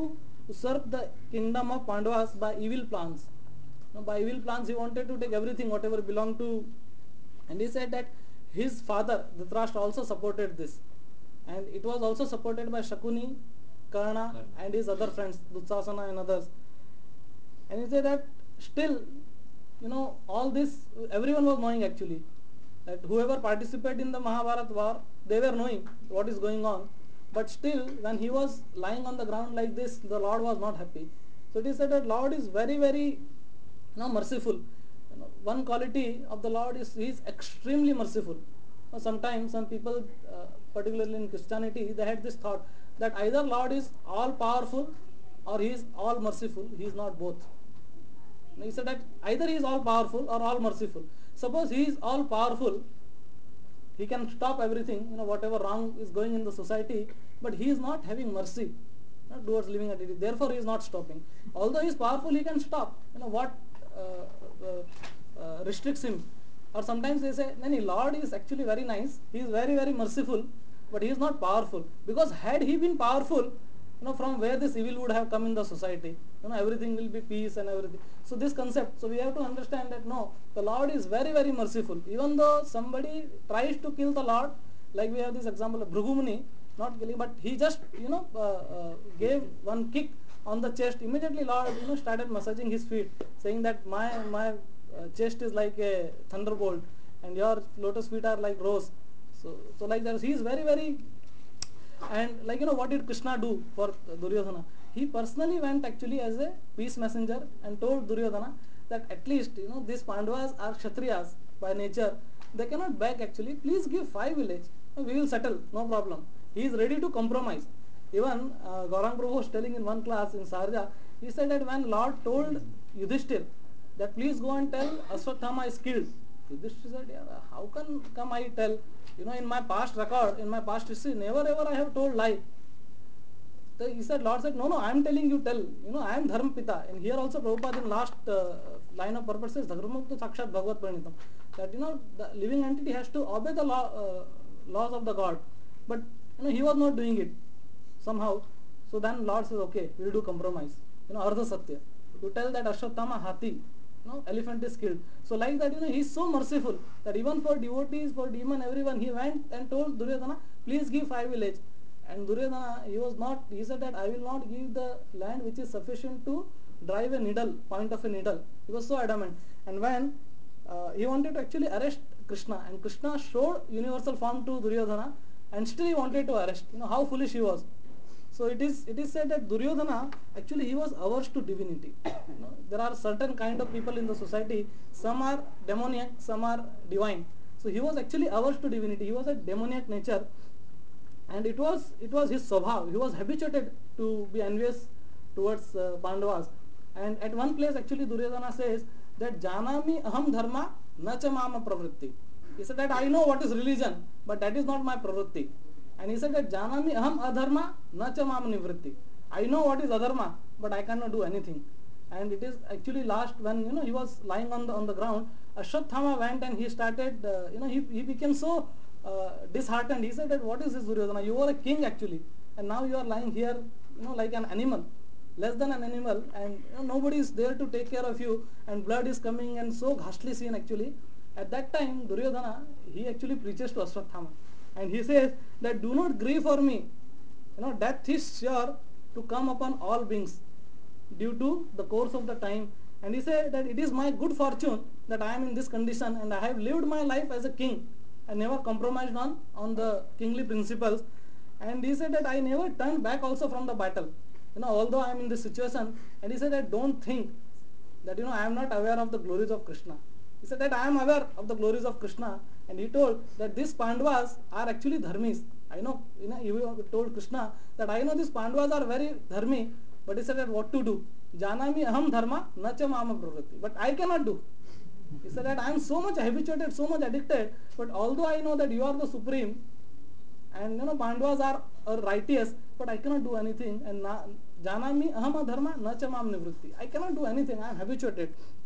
usurp the kingdom of Pandavas by evil plans. Now, by evil plans, he wanted to take everything, whatever belonged to, and he said that his father Dhritarashtra also supported this, and it was also supported by Shakuni, Karna, and his other friends, Dutsasana and others. And he said that still, you know, all this, everyone was knowing actually, that whoever participated in the Mahabharata war, they were knowing what is going on. But still, when he was lying on the ground like this, the Lord was not happy. So it is said that Lord is very, very, you know, merciful. You know, one quality of the Lord is he is extremely merciful. Now, sometimes some people, uh, particularly in Christianity, they had this thought that either Lord is all powerful or he is all merciful. He is not both. Now, he said that either he is all powerful or all merciful. Suppose he is all powerful, he can stop everything, you know, whatever wrong is going in the society, but he is not having mercy, you know, towards living entity. Therefore, he is not stopping. Although he is powerful, he can stop. You know what uh, uh, uh, restricts him? Or sometimes they say, no, no, Lord is actually very nice. He is very, very merciful, but he is not powerful. Because had he been powerful, you know, from where this evil would have come in the society, you know, everything will be peace and everything. So this concept, so we have to understand that no, the Lord is very, very merciful. Even though somebody tries to kill the Lord, like we have this example of Bhrigu Muni, not killing, but he just, you know, uh, uh, gave one kick on the chest. Immediately Lord, you know, started massaging his feet, saying that my my uh, chest is like a thunderbolt and your lotus feet are like rose. So, so like that, he is very, very, and like, you know, what did Krishna do for Duryodhana? He personally went actually as a peace messenger and told Duryodhana that at least, you know, these Pandavas are Kshatriyas by nature. They cannot beg actually. Please give five villages. We will settle. No problem. He is ready to compromise. Even uh, Gaurang Prabhu was telling in one class in Sarja, he said that when Lord told Yudhishthir that please go and tell Ashwatthama is killed, Yudhishthir said, yeah, how can come I tell? You know, in my past record, in my past history, never ever I have told lie. So he said, Lord said, no, no, I am telling you, tell. You know, I am Dharma Pita. And here also Prabhupada in last uh, line of purpose says, Dharmamukta Sakshat Bhagavad Pranitam. That, you know, the living entity has to obey the law, uh, laws of the God. But, you know, he was not doing it somehow. So then Lord says, okay, we will do compromise. You know, Ardha Satya. To tell that Ashwatthama Hathi, you know, elephant is killed. So like that, you know, he is so merciful that even for devotees, for demon, everyone, he went and told Duryodhana, please give five villages. And Duryodhana, he was not, he said that I will not give the land which is sufficient to drive a needle, point of a needle. He was so adamant. And when uh, he wanted to actually arrest Krishna, and Krishna showed universal form to Duryodhana, and still he wanted to arrest. You know how foolish he was. So it is it is said that Duryodhana, actually he was averse to divinity. You know, there are certain kind of people in the society, some are demoniac, some are divine. So he was actually averse to divinity. He was a demoniac nature. And it was it was his swabhav. He was habituated to be envious towards uh, Pandavas. And at one place actually Duryodhana says that Janami aham dharma na cha mama pravritti. He said that I know what is religion, but that is not my pravritti. And he said that Janami aham adharma na cha mama nivritti. I know what is adharma, but I cannot do anything. And it is actually last when, you know, he was lying on the on the ground, Ashwatthama went and he started, uh, you know, he, he became so uh, disheartened. He said that what is this Duryodhana? You are a king actually, and now you are lying here, you know, like an animal, less than an animal, and you know, nobody is there to take care of you, and blood is coming, and so ghastly scene actually. At that time, Duryodhana, he actually preaches to Ashwatthama, and he says that do not grieve for me. You know, death is sure to come upon all beings due to the course of the time. And he said that it is my good fortune that I am in this condition, and I have lived my life as a king and never compromised on, on the kingly principles. And he said that I never turned back also from the battle. You know, although I am in this situation, and he said that don't think that, you know, I am not aware of the glories of Krishna. He said that I am aware of the glories of Krishna, and he told that these Pandavas are actually dharmis. I know, you know, he told Krishna that I know these Pandavas are very dharmi, but he said that what to do? Janami aham dharma na cha mama pravritti. But I cannot do. He said that I am so much habituated, so much addicted, but although I know that you are the supreme, and you know Pandavas are, are righteous, but I cannot do anything. And na, janami aham dharma na cha mam nivritti. I cannot do anything. I am habituated.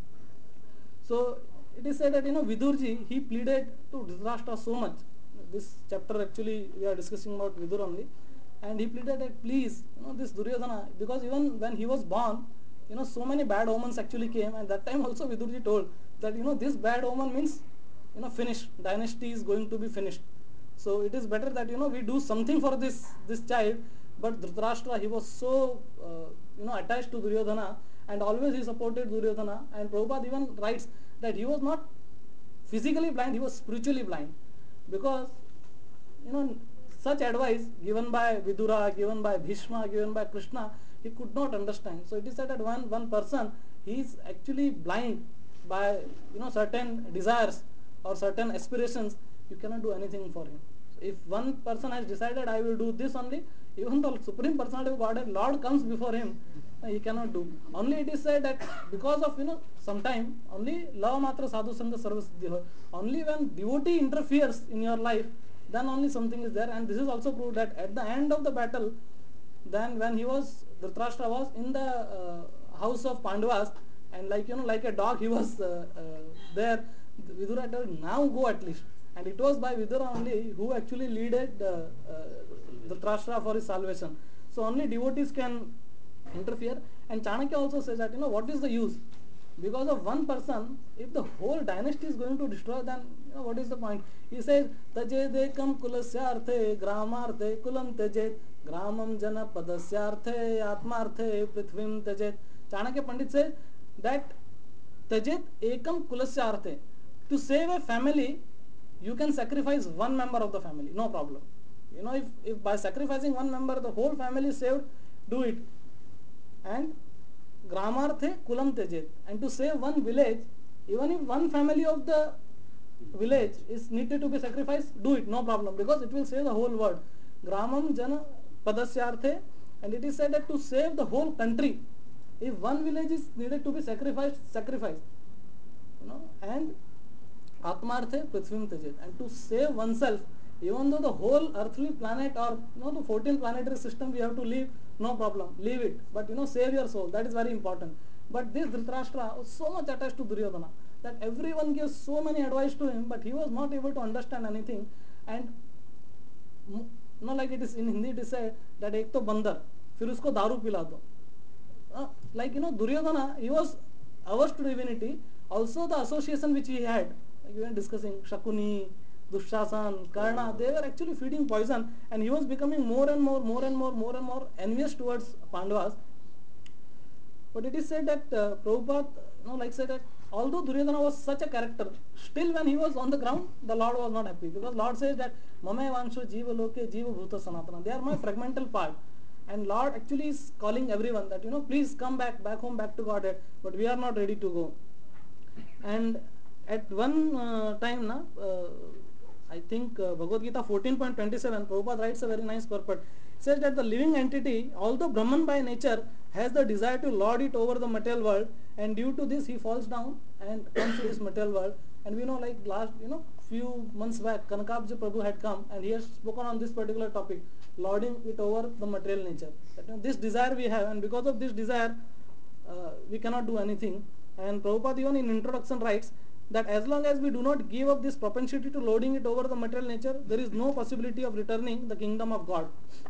So it is said that, you know, Vidurji, he pleaded to Dhritarashtra so much. This chapter actually we are discussing about Vidur only. and he pleaded that please, you know, this Duryodhana, because even when he was born, you know, so many bad omens actually came, and that time also Vidurji told that, you know, this bad omen means, you know, finished, dynasty is going to be finished. So it is better that, you know, we do something for this this child. But Dhritarashtra, he was so, uh, you know, attached to Duryodhana, and always he supported Duryodhana. And Prabhupada even writes that he was not physically blind, he was spiritually blind, because, you know, such advice given by Vidura, given by Bhishma, given by Krishna, he could not understand. So it is said that one one person, he is actually blind by, you know, certain desires or certain aspirations. You cannot do anything for him. So if one person has decided, I will do this only, even the Supreme Personality of Godhead, Lord comes before him, uh, he cannot do. Only it is said that because of, you know, sometime only lava matra sadhu sangha sarva siddhi hoy. Only when devotee interferes in your life, then only something is there. And this is also proved that at the end of the battle, then when he was, Dhritarashtra was in the uh, house of Pandavas, and like, you know, like a dog he was uh, uh, there, Vidura told, now go at least. And it was by Vidura only who actually leaded uh, uh, Dhritarashtra for his salvation. So only devotees can interfere. And Chanakya also says that, you know, what is the use? Because of one person, if the whole dynasty is going to destroy, then, you know, what is the point? He says, Tajedekam kulasyarthe gramarthe kulam tajet gramam jana padasyarthe atmarthe prithvim tajet. Chanakya Pandit says that tajet ekam kulasyarthe, to save a family, you can sacrifice one member of the family, no problem. You know, if, if by sacrificing one member the whole family is saved, do it. And gramarthe kulam tejet, and to save one village, even if one family of the village is needed to be sacrificed, do it, no problem, because it will save the whole world. Gramam jana padasyarthe, and it is said that to save the whole country, if one village is needed to be sacrificed, sacrifice. You know, and atmarthe prithvim tejet, and to save oneself, even though the whole earthly planet, or, you know, the fourteen planetary system we have to leave, no problem, leave it, but, you know, save your soul, that is very important. But this Dhritarashtra was so much attached to Duryodhana that everyone gives so many advice to him, but he was not able to understand anything. And, you know, like it is in Hindi, it is said that ek to bandar, fir usko daru pila do. Uh, like, you know, Duryodhana, he was averse to divinity. Also the association which he had, like we were discussing, Shakuni, Dushyasan, Karna, they were actually feeding poison, and he was becoming more and more, more and more, more and more envious towards Pandavas. But it is said that uh, Prabhupada, you know, like said that although Duryodhana was such a character, still when he was on the ground, the Lord was not happy, because Lord says that Mame Vansho Jiva Loke Jiva Bhuta Sanatana, they are my fragmental part. And Lord actually is calling everyone that, you know, please come back, back home, back to Godhead, but we are not ready to go. And at one uh, time, na, uh, I think uh, Bhagavad Gita fourteen point twenty-seven, Prabhupada writes a very nice purport. Says that the living entity, although Brahman by nature, has the desire to lord it over the material world, and due to this he falls down and comes to this material world. And we know, like last, you know, few months back, Kanakabja Prabhu had come, and he has spoken on this particular topic, lording it over the material nature. That, you know, this desire we have, and because of this desire, uh, we cannot do anything. And Prabhupada even in introduction writes that as long as we do not give up this propensity to loading it over the material nature, there is no possibility of returning the kingdom of God.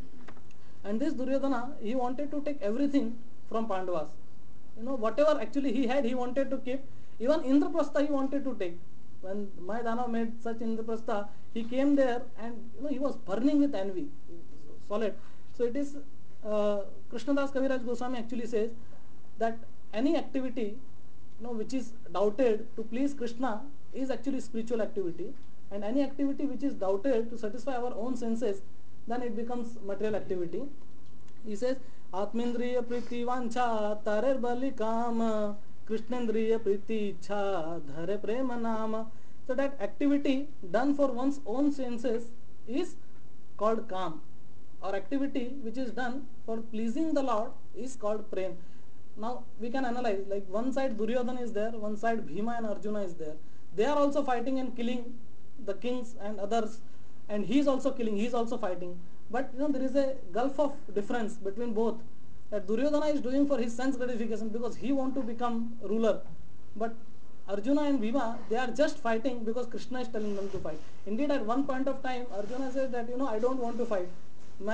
And this Duryodhana, he wanted to take everything from Pandavas. You know, whatever actually he had, he wanted to keep. Even Indraprastha he wanted to take. When Mayadana made such Indraprastha, he came there, and, you know, he was burning with envy, solid. So it is, uh, Krishnadas Kaviraj Goswami actually says that any activity, you know, which is doubted to please Krishna is actually spiritual activity, and any activity which is doubted to satisfy our own senses, then it becomes material activity. He says, Atmendriya priti vancha tarer bali kama Krishnendriya priti ichha dhare prema nama. So that activity done for one's own senses is called kam, or activity which is done for pleasing the Lord is called prem. Now we can analyze, like one side Duryodhana is there, one side Bhima and Arjuna is there. They are also fighting and killing the kings and others, and he is also killing, he is also fighting. But, you know, there is a gulf of difference between both. That Duryodhana is doing for his sense gratification because he wants to become ruler. But Arjuna and Bhima, they are just fighting because Krishna is telling them to fight. Indeed, at one point of time, Arjuna says that, you know, I don't want to fight. My,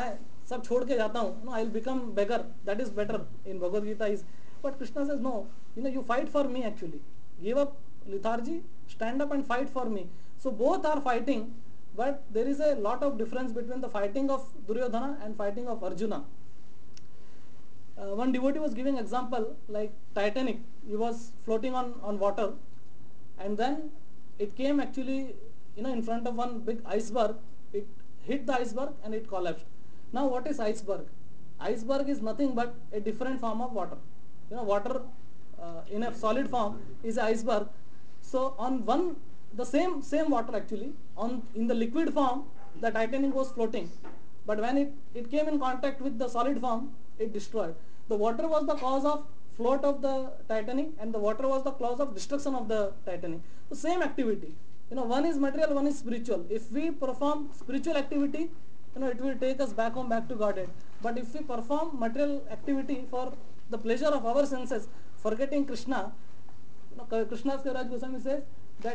सब छोड़ के जाता हूँ, no, I'll become beggar, that is better in Bhagavad Gita is. But Krishna says no, you know, you fight for me actually. Give up lethargy, stand up and fight for me. So both are fighting, but there is a lot of difference between the fighting of Duryodhana and fighting of Arjuna. Uh, one devotee was giving example like Titanic. He was floating on, on water, and then it came actually, you know, in front of one big iceberg. It hit the iceberg and it collapsed. Now what is iceberg? Iceberg is nothing but a different form of water. You know, water uh, in a solid form is an iceberg. So on one, the same same water actually, on in the liquid form, the Titanic was floating. But when it, it came in contact with the solid form, it destroyed. The water was the cause of float of the Titanic, and the water was the cause of destruction of the Titanic. So same activity. You know, one is material, one is spiritual. If we perform spiritual activity, you know, it will take us back home, back to Godhead. But if we perform material activity for the pleasure of our senses, forgetting Krishna, you know, Krishna's Kaviraj Goswami says that,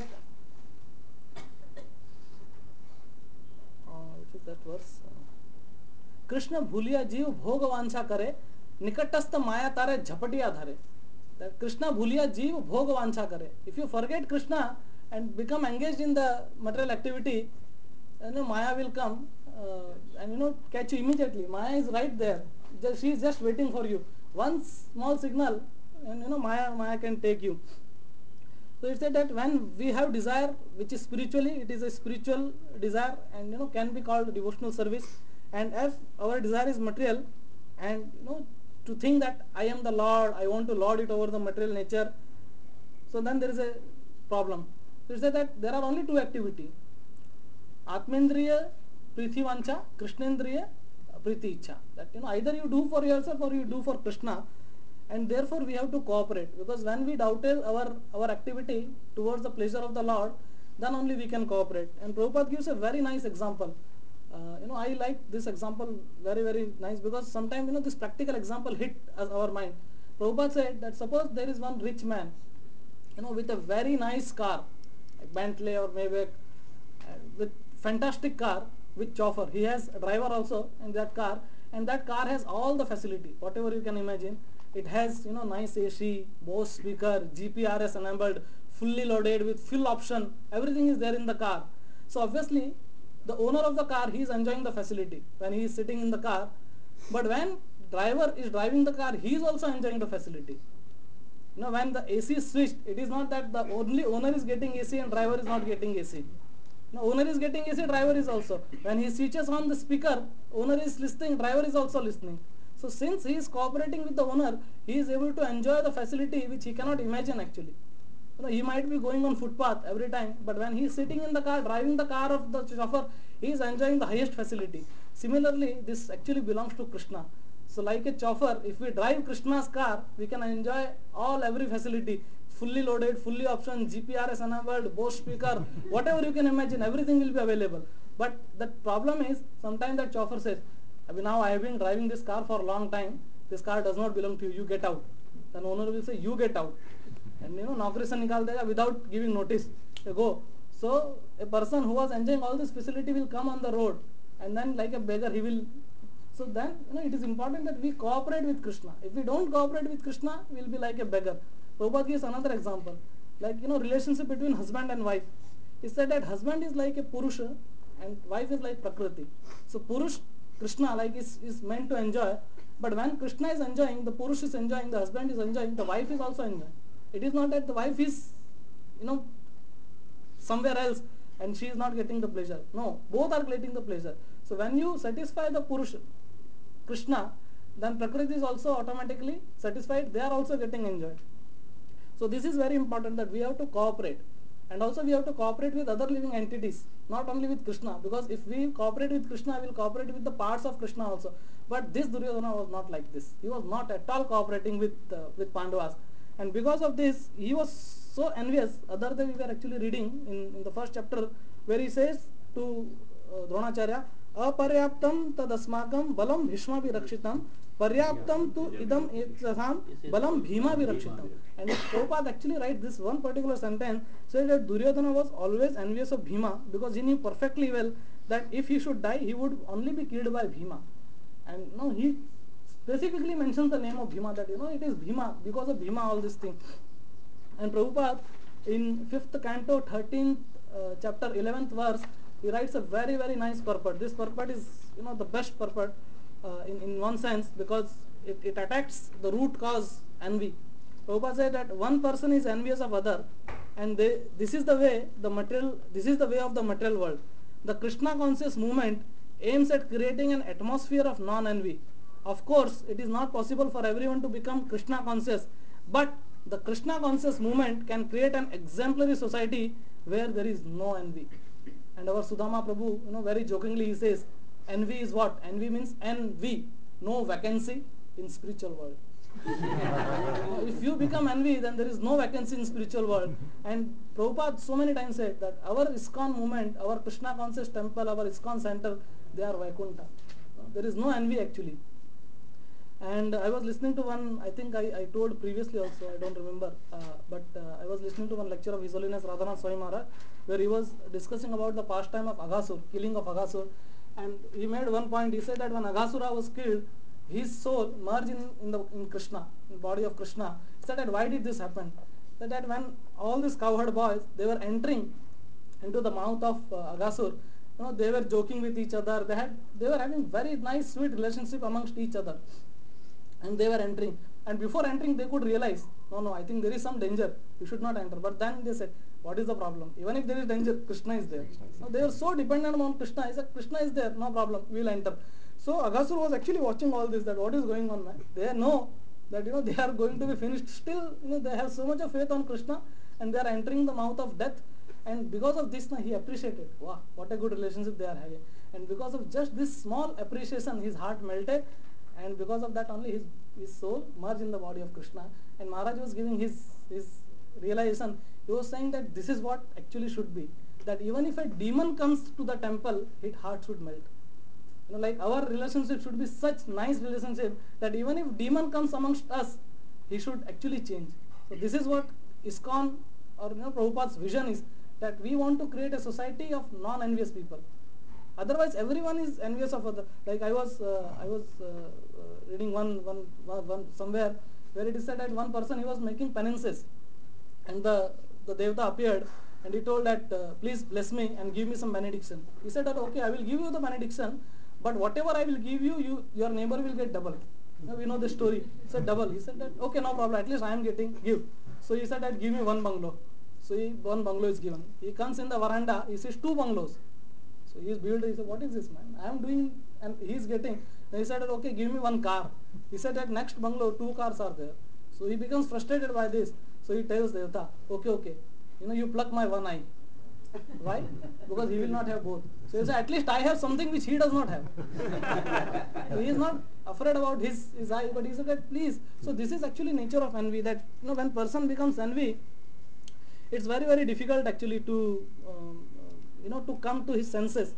uh, which is that verse? Krishna bhuliya jeev bhoga vancha kare, nikatastha maya tare jhapatiya dhare. That Krishna bhuliya jeev bhoga vancha kare. If you forget Krishna and become engaged in the material activity, you know, Maya will come uh, and you know catch you immediately. Maya is right there. Just, she is just waiting for you. One small signal, and you know Maya Maya can take you. So it said that when we have desire, which is spiritually, it is a spiritual desire, and you know can be called devotional service. And if our desire is material, and you know to think that I am the Lord, I want to lord it over the material nature, so then there is a problem. So it said that there are only two activities: Atmendriya Priti Vancha, Krishnendriya Priti Icha. That you know either you do for yourself or you do for Krishna, and therefore we have to cooperate, because when we doubted our our activity towards the pleasure of the Lord, then only we can cooperate. And Prabhupada gives a very nice example. Uh, you know, I like this example very very nice, because sometimes you know this practical example hit as our mind. Prabhupada said that suppose there is one rich man, you know, with a very nice car, like Bentley or Maybach, uh, with fantastic car, with chauffeur. He has a driver also in that car, and that car has all the facility, whatever you can imagine. It has you know nice A C, Bose speaker, G P R S enabled, fully loaded with full option. Everything is there in the car. So obviously, the owner of the car, he is enjoying the facility when he is sitting in the car. But when driver is driving the car, he is also enjoying the facility. You know, when the A C is switched, it is not that the only owner is getting A C and driver is not getting A C. No, owner is getting A C, driver is also. When he switches on the speaker, owner is listening, driver is also listening. So since he is cooperating with the owner, he is able to enjoy the facility which he cannot imagine actually. You know, he might be going on footpath every time, but when he is sitting in the car, driving the car of the chauffeur, he is enjoying the highest facility. Similarly, this actually belongs to Krishna. So like a chauffeur, if we drive Krishna's car, we can enjoy all every facility, fully loaded, fully optioned, G P R S enabled, Bose speaker, whatever you can imagine, everything will be available. But the problem is, sometimes that chauffeur says, now I have been driving this car for a long time, this car does not belong to you, you get out. Then owner will say, you get out. And you know, naukri se nikal dega without giving notice. They go. So a person who was enjoying all this facility will come on the road, and then like a beggar he will. So then you know it is important that we cooperate with Krishna. If we don't cooperate with Krishna, we will be like a beggar. Prabhupada gives another example, like you know relationship between husband and wife. He said that husband is like a Purusha and wife is like Prakriti. So Purush, Krishna like is, is meant to enjoy, but when Krishna is enjoying, the Purush is enjoying, the husband is enjoying, the wife is also enjoying. It is not that the wife is, you know, somewhere else and she is not getting the pleasure. No, both are getting the pleasure. So when you satisfy the Purusha, Krishna, then Prakriti is also automatically satisfied. They are also getting enjoyed. So this is very important that we have to cooperate. And also we have to cooperate with other living entities, not only with Krishna. Because if we cooperate with Krishna, we will cooperate with the parts of Krishna also. But this Duryodhana was not like this. He was not at all cooperating with, uh, with Pandavas. And because of this, he was so envious. Other than we were actually reading in, in the first chapter, where he says to uh, Dronacharya, Aparyaptam tadasmakam balam bhishma virakshitam, paryaptam tu idam etasam balam bhima virakshitam. And Prabhupada actually writes this one particular sentence, says that Duryodhana was always envious of Bhima, because he knew perfectly well that if he should die, he would only be killed by Bhima. And no, he specifically mentions the name of Bhima, that you know it is Bhima, because of Bhima all this thing. And Prabhupada in fifth canto, thirteenth uh, chapter, eleventh verse, he writes a very very nice purport. This purport is you know the best purport uh, in, in one sense, because it, it attacks the root cause, envy. Prabhupada said that one person is envious of other, and they, this is the way the material, this is the way of the material world. The Krishna conscious movement aims at creating an atmosphere of non-envy. Of course, it is not possible for everyone to become Krishna conscious, but the Krishna conscious movement can create an exemplary society where there is no envy. And our Sudama Prabhu, you know, very jokingly he says, envy is what? Envy means envy, no vacancy in spiritual world. If you become envy, then there is no vacancy in spiritual world. And Prabhupada so many times said that our ISKCON movement, our Krishna conscious temple, our ISKCON center, they are Vaikuntha. There is no envy actually. And I was listening to one, I think I, I told previously also, I don't remember, uh, but uh, I was listening to one lecture of His Holiness Radhanath Swami Maharaj, where he was discussing about the pastime of Aghasur, killing of Aghasur. And he made one point, he said that when Aghasura was killed, his soul merged in, in, the, in Krishna, in the body of Krishna. He said that why did this happen? He said that when all these cowherd boys, they were entering into the mouth of uh, Aghasur, you know, they were joking with each other, they, had, they were having very nice sweet relationship amongst each other. And they were entering, and before entering they could realize, no, no, I think there is some danger, we should not enter. But then they said, what is the problem? Even if there is danger, Krishna is there. So they are so dependent on Krishna. He said, Krishna is there, no problem, we will enter. So Aghasur was actually watching all this, that what is going on, man. They know that you know they are going to be finished. Still, you know, they have so much of faith on Krishna, and they are entering the mouth of death. And because of this, now he appreciated, wow, what a good relationship they are having. And because of just this small appreciation, his heart melted. And because of that only his, his soul merged in the body of Krishna. And Maharaj was giving his, his realization. He was saying that this is what actually should be. That even if a demon comes to the temple, his heart should melt. You know, like our relationship should be such nice relationship that even if demon comes amongst us, he should actually change. So this is what ISKCON or you know Prabhupada's vision is, that we want to create a society of non-envious people. Otherwise, everyone is envious of other. Like I was, uh, I was uh, uh, reading one, one, one, one somewhere where it is said that one person, he was making penances, and the the Devata appeared and he told that uh, please bless me and give me some benediction. He said that okay, I will give you the benediction, but whatever I will give you, you your neighbor will get double. You know, we know the story. He said double. He said that okay, no problem. At least I am getting give. So he said that give me one bungalow. So he, one bungalow is given. He comes in the veranda. He sees two bungalows. So he is builder. He said, what is this, man? I am doing, and he is getting. Then he said, okay, give me one car. He said that next bungalow, two cars are there. So he becomes frustrated by this. So he tells Devata, okay, okay, you know, you pluck my one eye. Why? Because he will not have both. So he said, at least I have something which he does not have. So he is not afraid about his, his eye, but he said that please. So this is actually nature of envy, that you know when person becomes envy, it's very very difficult actually to um, you know to come to his senses.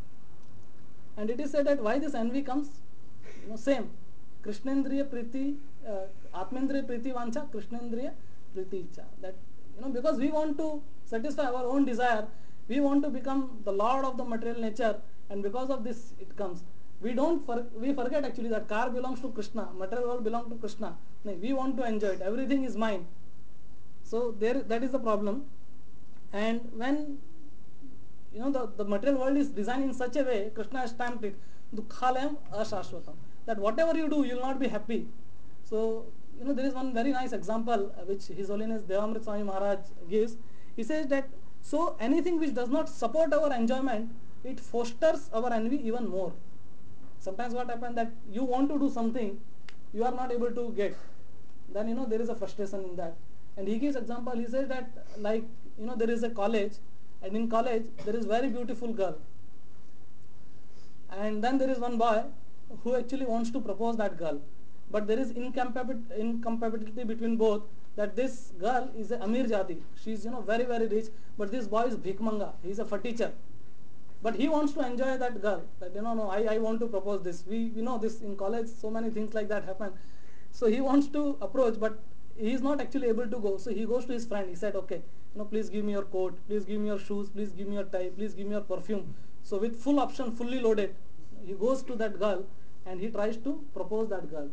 And it is said that why this envy comes, you know same, Krishnendriya Priti, uh, Atmendriya Priti Vancha, Krishnendriya Priti Icha. That you know because we want to satisfy our own desire, we want to become the lord of the material nature, and because of this it comes. We don't for, we forget actually that car belongs to Krishna, material world belongs to Krishna. No, we want to enjoy it, everything is mine. So there, that is the problem. And when you know the, the material world is designed in such a way, Krishna has stamped it, Dukhalayam Ashashvatam, that whatever you do, you will not be happy. So you know there is one very nice example uh, which His Holiness Devamrit Swami Maharaj gives. He says that so anything which does not support our enjoyment, it fosters our envy even more. Sometimes what happens that you want to do something, you are not able to get, then you know there is a frustration in that. And he gives example. He says that like you know there is a college, and in college there is very beautiful girl, and then there is one boy who actually wants to propose that girl, but there is incompatibility, incompatibility between both. That this girl is a Amir Jati, she is you know very very rich, but this boy is Bhikmanga, he is a teacher. But he wants to enjoy that girl. That you know, no, I, I want to propose this. We we know this in college, so many things like that happen. So he wants to approach, but he is not actually able to go. So he goes to his friend. He said, okay, you know, please give me your coat, please give me your shoes, please give me your tie, please give me your perfume. So with full option, fully loaded, he goes to that girl, and he tries to propose that girl.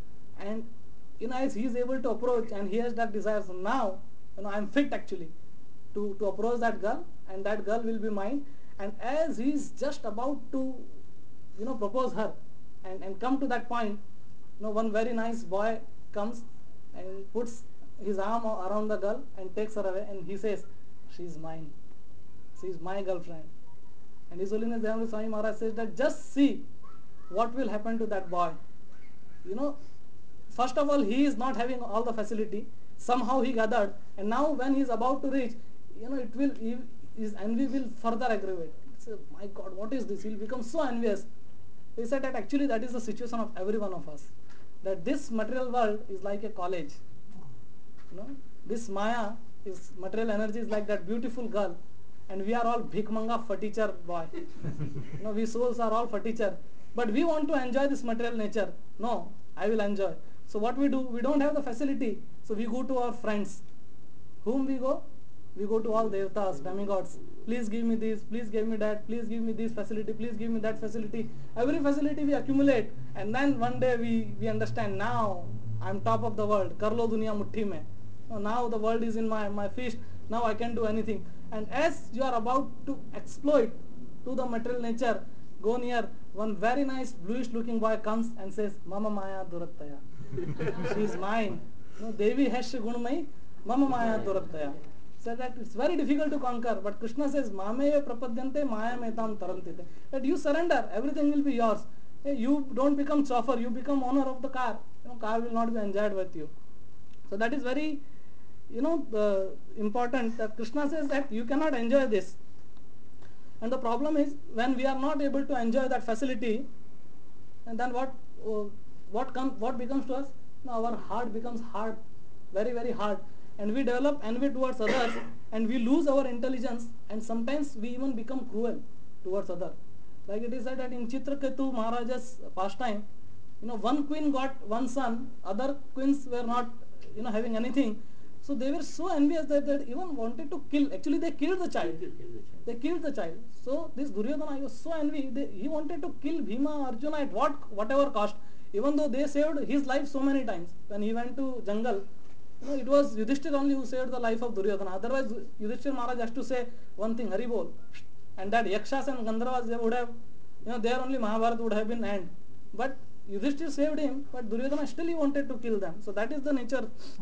And you know, as he is able to approach and he has that desire, so now you know I am fit actually to, to approach that girl, and that girl will be mine. And as he is just about to you know propose her and, and come to that point, you know, one very nice boy comes and puts his arm a- around the girl and takes her away, and he says, she is mine, she is my girlfriend. And His Holiness Dayananda Swami Maharaj says that just see what will happen to that boy. You know, first of all, he is not having all the facility, somehow he gathered, and now when he is about to reach, you know, it will, he, his envy will further aggravate. Say, my God, what is this? He will become so envious. He said that actually that is the situation of every one of us, that this material world is like a college. You know, this Maya is material energy is like that beautiful girl, and we are all bhikmanga furniture boy. You know, we souls are all furniture, but we want to enjoy this material nature. No, I will enjoy. So what we do, we don't have the facility, so we go to our friends. Whom we go? We go to all devatas, demigods. Please give me this, please give me that, please give me this facility, please give me that facility. Every facility we accumulate, and then one day we, we understand, now I'm top of the world. Kar lo duniya mutti mein. Now the world is in my, my fist, now I can do anything. And as you are about to exploit to the material nature, go near, one very nice bluish looking boy comes and says, Mama Maya Durattaya. She is mine. No, Devi Hesh Gunmai, Mama Maya Durattaya. So that it's very difficult to conquer, but Krishna says, Mameye prapadyante maya metam tarantite. That you surrender, everything will be yours. Hey, you don't become chauffeur, you become owner of the car. You know, car will not be enjoyed with you. So that is very, you know, uh, important that Krishna says that you cannot enjoy this. And the problem is when we are not able to enjoy that facility, and then what uh, what comes what becomes to us? Now our heart becomes hard, very very hard, and we develop envy towards others, and we lose our intelligence, and sometimes we even become cruel towards others. Like it is said that in Chitraketu Maharaja's pastime, you know, one queen got one son, other queens were not, you know, having anything. So they were so envious that they even wanted to kill. Actually, they killed the child. They killed the child. So this Duryodhana, he was so envy. They, he wanted to kill Bhima, Arjuna at what whatever cost. Even though they saved his life so many times. When he went to jungle, you know, it was Yudhishthir only who saved the life of Duryodhana. Otherwise, Yudhishthir Maharaj has to say one thing, Haribol. And that Yakshas and Gandharvas, they would have, you know, there only Mahabharata would have been end. But Yudhishthir saved him, but Duryodhana still he wanted to kill them. So that is the nature.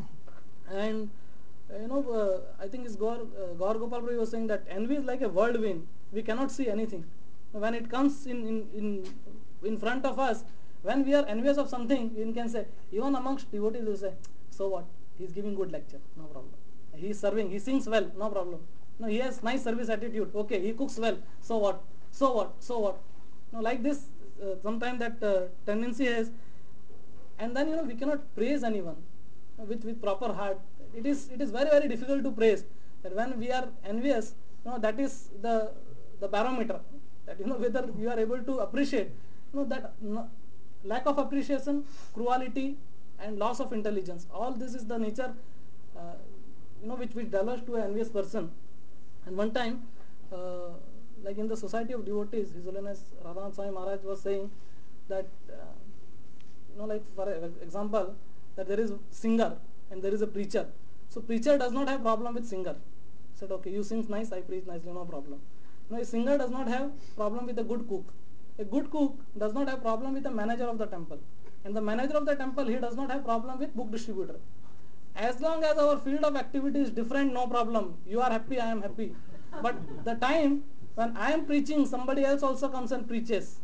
And uh, you know, uh, I think it's Gaur, uh, Gaur Gopal Prabhu was saying that envy is like a whirlwind. We cannot see anything. When it comes in, in, in, in front of us, when we are envious of something, we can say, even amongst devotees, we say, so what? He's giving good lecture, no problem. He is serving, he sings well, no problem. No, he has nice service attitude, okay, he cooks well, so what? So what? So what? No, like this, uh, sometimes that uh, tendency has, and then you know we cannot praise anyone with with proper heart. It is it is very very difficult to praise. That when we are envious, you know, that is the the barometer. That you know whether you are able to appreciate. You know that no, lack of appreciation, cruelty, and loss of intelligence. All this is the nature, uh, you know, which which develops to an envious person. And one time, uh, like in the Society of Devotees, His Holiness Radhanath Swami Maharaj was saying that, uh, you know, like for example, that there is a singer and there is a preacher. So preacher does not have problem with singer. Said, okay, you sing nice, I preach nicely, no problem. No, a singer does not have problem with a good cook. A good cook does not have problem with the manager of the temple. And the manager of the temple, he does not have problem with book distributor. As long as our field of activity is different, no problem. You are happy, I am happy. But the time when I am preaching, somebody else also comes and preaches.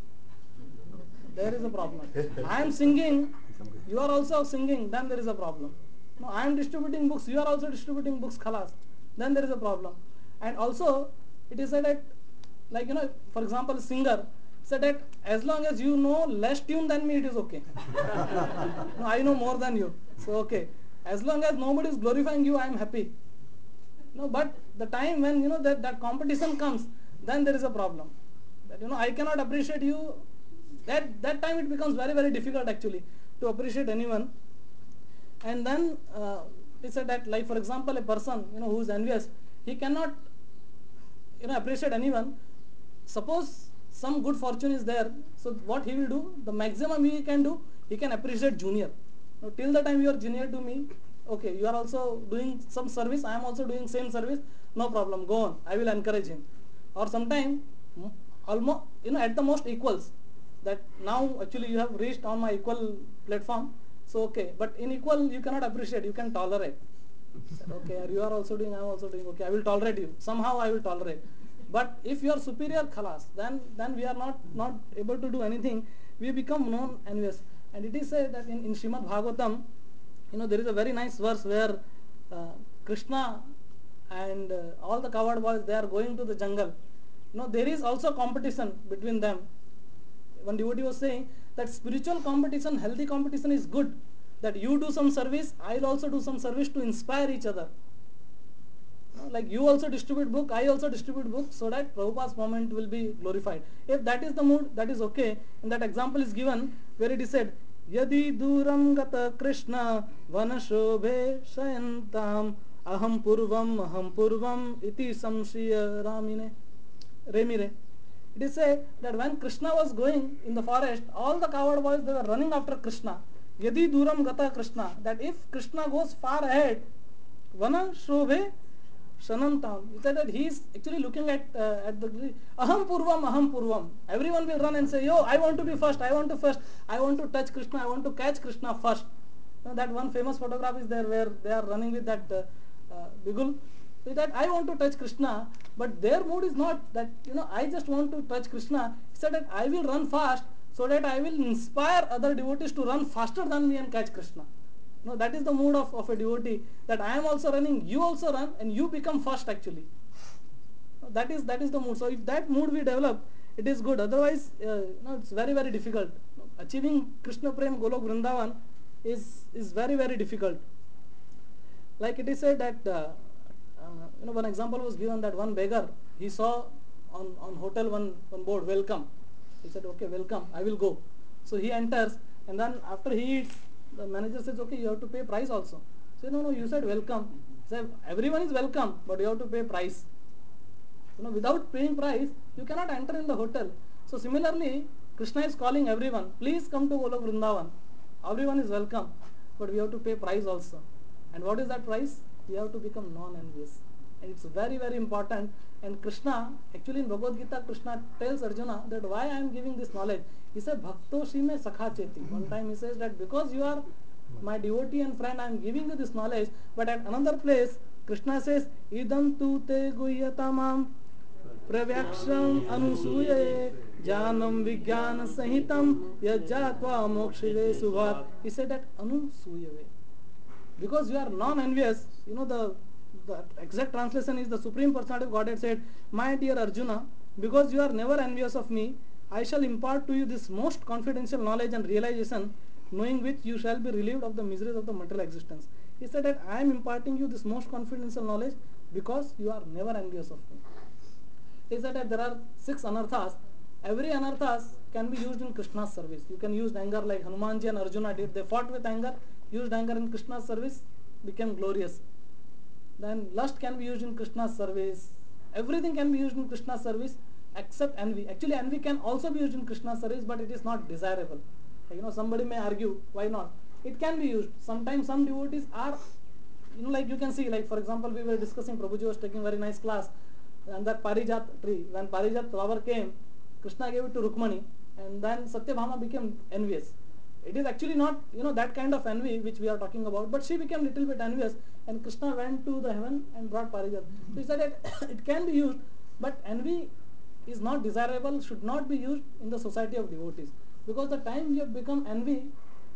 There is a problem. I am singing, you are also singing, then there is a problem. No, I am distributing books, you are also distributing books, khalas. Then there is a problem. And also, it is said that, like, you know, for example, singer, said that as long as you know less tune than me, it is okay. No, I know more than you. So, okay. As long as nobody is glorifying you, I am happy. No, but the time when, you know, that, that competition comes, then there is a problem. That, you know, I cannot appreciate you. That, that time it becomes very, very difficult actually to appreciate anyone. And then uh, it said that, like, for example, a person, you know, who is envious, he cannot, you know, appreciate anyone. Suppose some good fortune is there, so what he will do, the maximum he can do, he can appreciate junior. Now, till the time you are junior to me, okay, you are also doing some service, I am also doing same service, no problem, go on, I will encourage him. Or sometime, almost, you know, at the most equals, that now actually you have reached on my equal platform, so okay, but in equal you cannot appreciate, you can tolerate. Said, okay, you are also doing, I am also doing, okay, I will tolerate you, somehow I will tolerate. But if you are superior khalas, then then we are not not able to do anything, we become non envious. And it is said that in, in Srimad Bhagavatam, you know, there is a very nice verse where uh, Krishna and uh, all the coward boys, they are going to the jungle. You know, there is also competition between them. One devotee was saying that spiritual competition, healthy competition is good, that you do some service, I will also do some service to inspire each other. You know, like you also distribute book, I also distribute book, so that Prabhupada's moment will be glorified. If that is the mood, that is okay. And that example is given where it is said, Yadi duram gata Krishna vanashobhe shayantam aham purvam aham purvam iti samshriya ramine remire. It is said that when Krishna was going in the forest, all the coward boys, they were running after Krishna. Yadi duram gata Krishna, that if Krishna goes far ahead, vana shobhe shanantam, he said that he is actually looking at uh, at the aham purvam aham purvam. Everyone will run and say, yo, I want to be first, I want to first, I want to touch Krishna, I want to catch Krishna first. You know, that one famous photograph is there where they are running with that uh, uh, bigul. So that I want to touch Krishna, but their mood is not that, you know, I just want to touch Krishna. He said that I will run fast so that I will inspire other devotees to run faster than me and catch Krishna. No, that is the mood of, of a devotee, that I am also running, you also run, and you become first actually. No, that is that is the mood. So if that mood we develop, it is good. Otherwise, uh, no, it's very very difficult. Achieving Krishna Prem Golok Vrindavan is is very very difficult. Like it is said that uh, uh, you know, one example was given that one beggar, he saw on on hotel one one board, welcome. He said, okay, welcome, I will go. So he enters, and then after he eats, the manager says, okay, you have to pay price also. Say, no, no, you said welcome. Say, everyone is welcome, but you have to pay price. You know, without paying price, you cannot enter in the hotel. So similarly, Krishna is calling everyone, please come to Golok Vrindavan. Everyone is welcome, but we have to pay price also. And what is that price? We have to become non-envious. And it's very, very important. And Krishna, actually in Bhagavad Gita, Krishna tells Arjuna that why I am giving this knowledge. He said, Bhakto Shime Sakha Cheti. One time he says that because you are my devotee and friend, I am giving you this knowledge. But at another place, Krishna says, Idam tu te guhyatamam pravyaksham anusuye janam vijnana sahitam yajatva mokshive subhat. He said that anusuye. Because you are non-envious, you know, the, the exact translation is the Supreme Personality of Godhead said, my dear Arjuna, because you are never envious of me, I shall impart to you this most confidential knowledge and realization, knowing which you shall be relieved of the miseries of the material existence. He said that I am imparting you this most confidential knowledge because you are never envious of me. He said that there are six anarthas. Every anarthas can be used in Krishna's service. You can use anger like Hanumanji and Arjuna did. They fought with anger, used anger in Krishna's service, became glorious. Then lust can be used in Krishna's service. Everything can be used in Krishna's service except envy. Actually, envy can also be used in Krishna's service, but it is not desirable. Like, you know, somebody may argue, why not? It can be used. Sometimes some devotees are, you know, like you can see, like for example, we were discussing, Prabhuji was taking very nice class, and that Parijat tree, when Parijat flower came, Krishna gave it to Rukmani, and then Satyabhama became envious. It is actually not, you know, that kind of envy which we are talking about, but she became little bit envious, and Krishna went to the heaven and brought Parijat. So he said that it can be used, but envy is not desirable, should not be used in the society of devotees. Because the time you have become envy,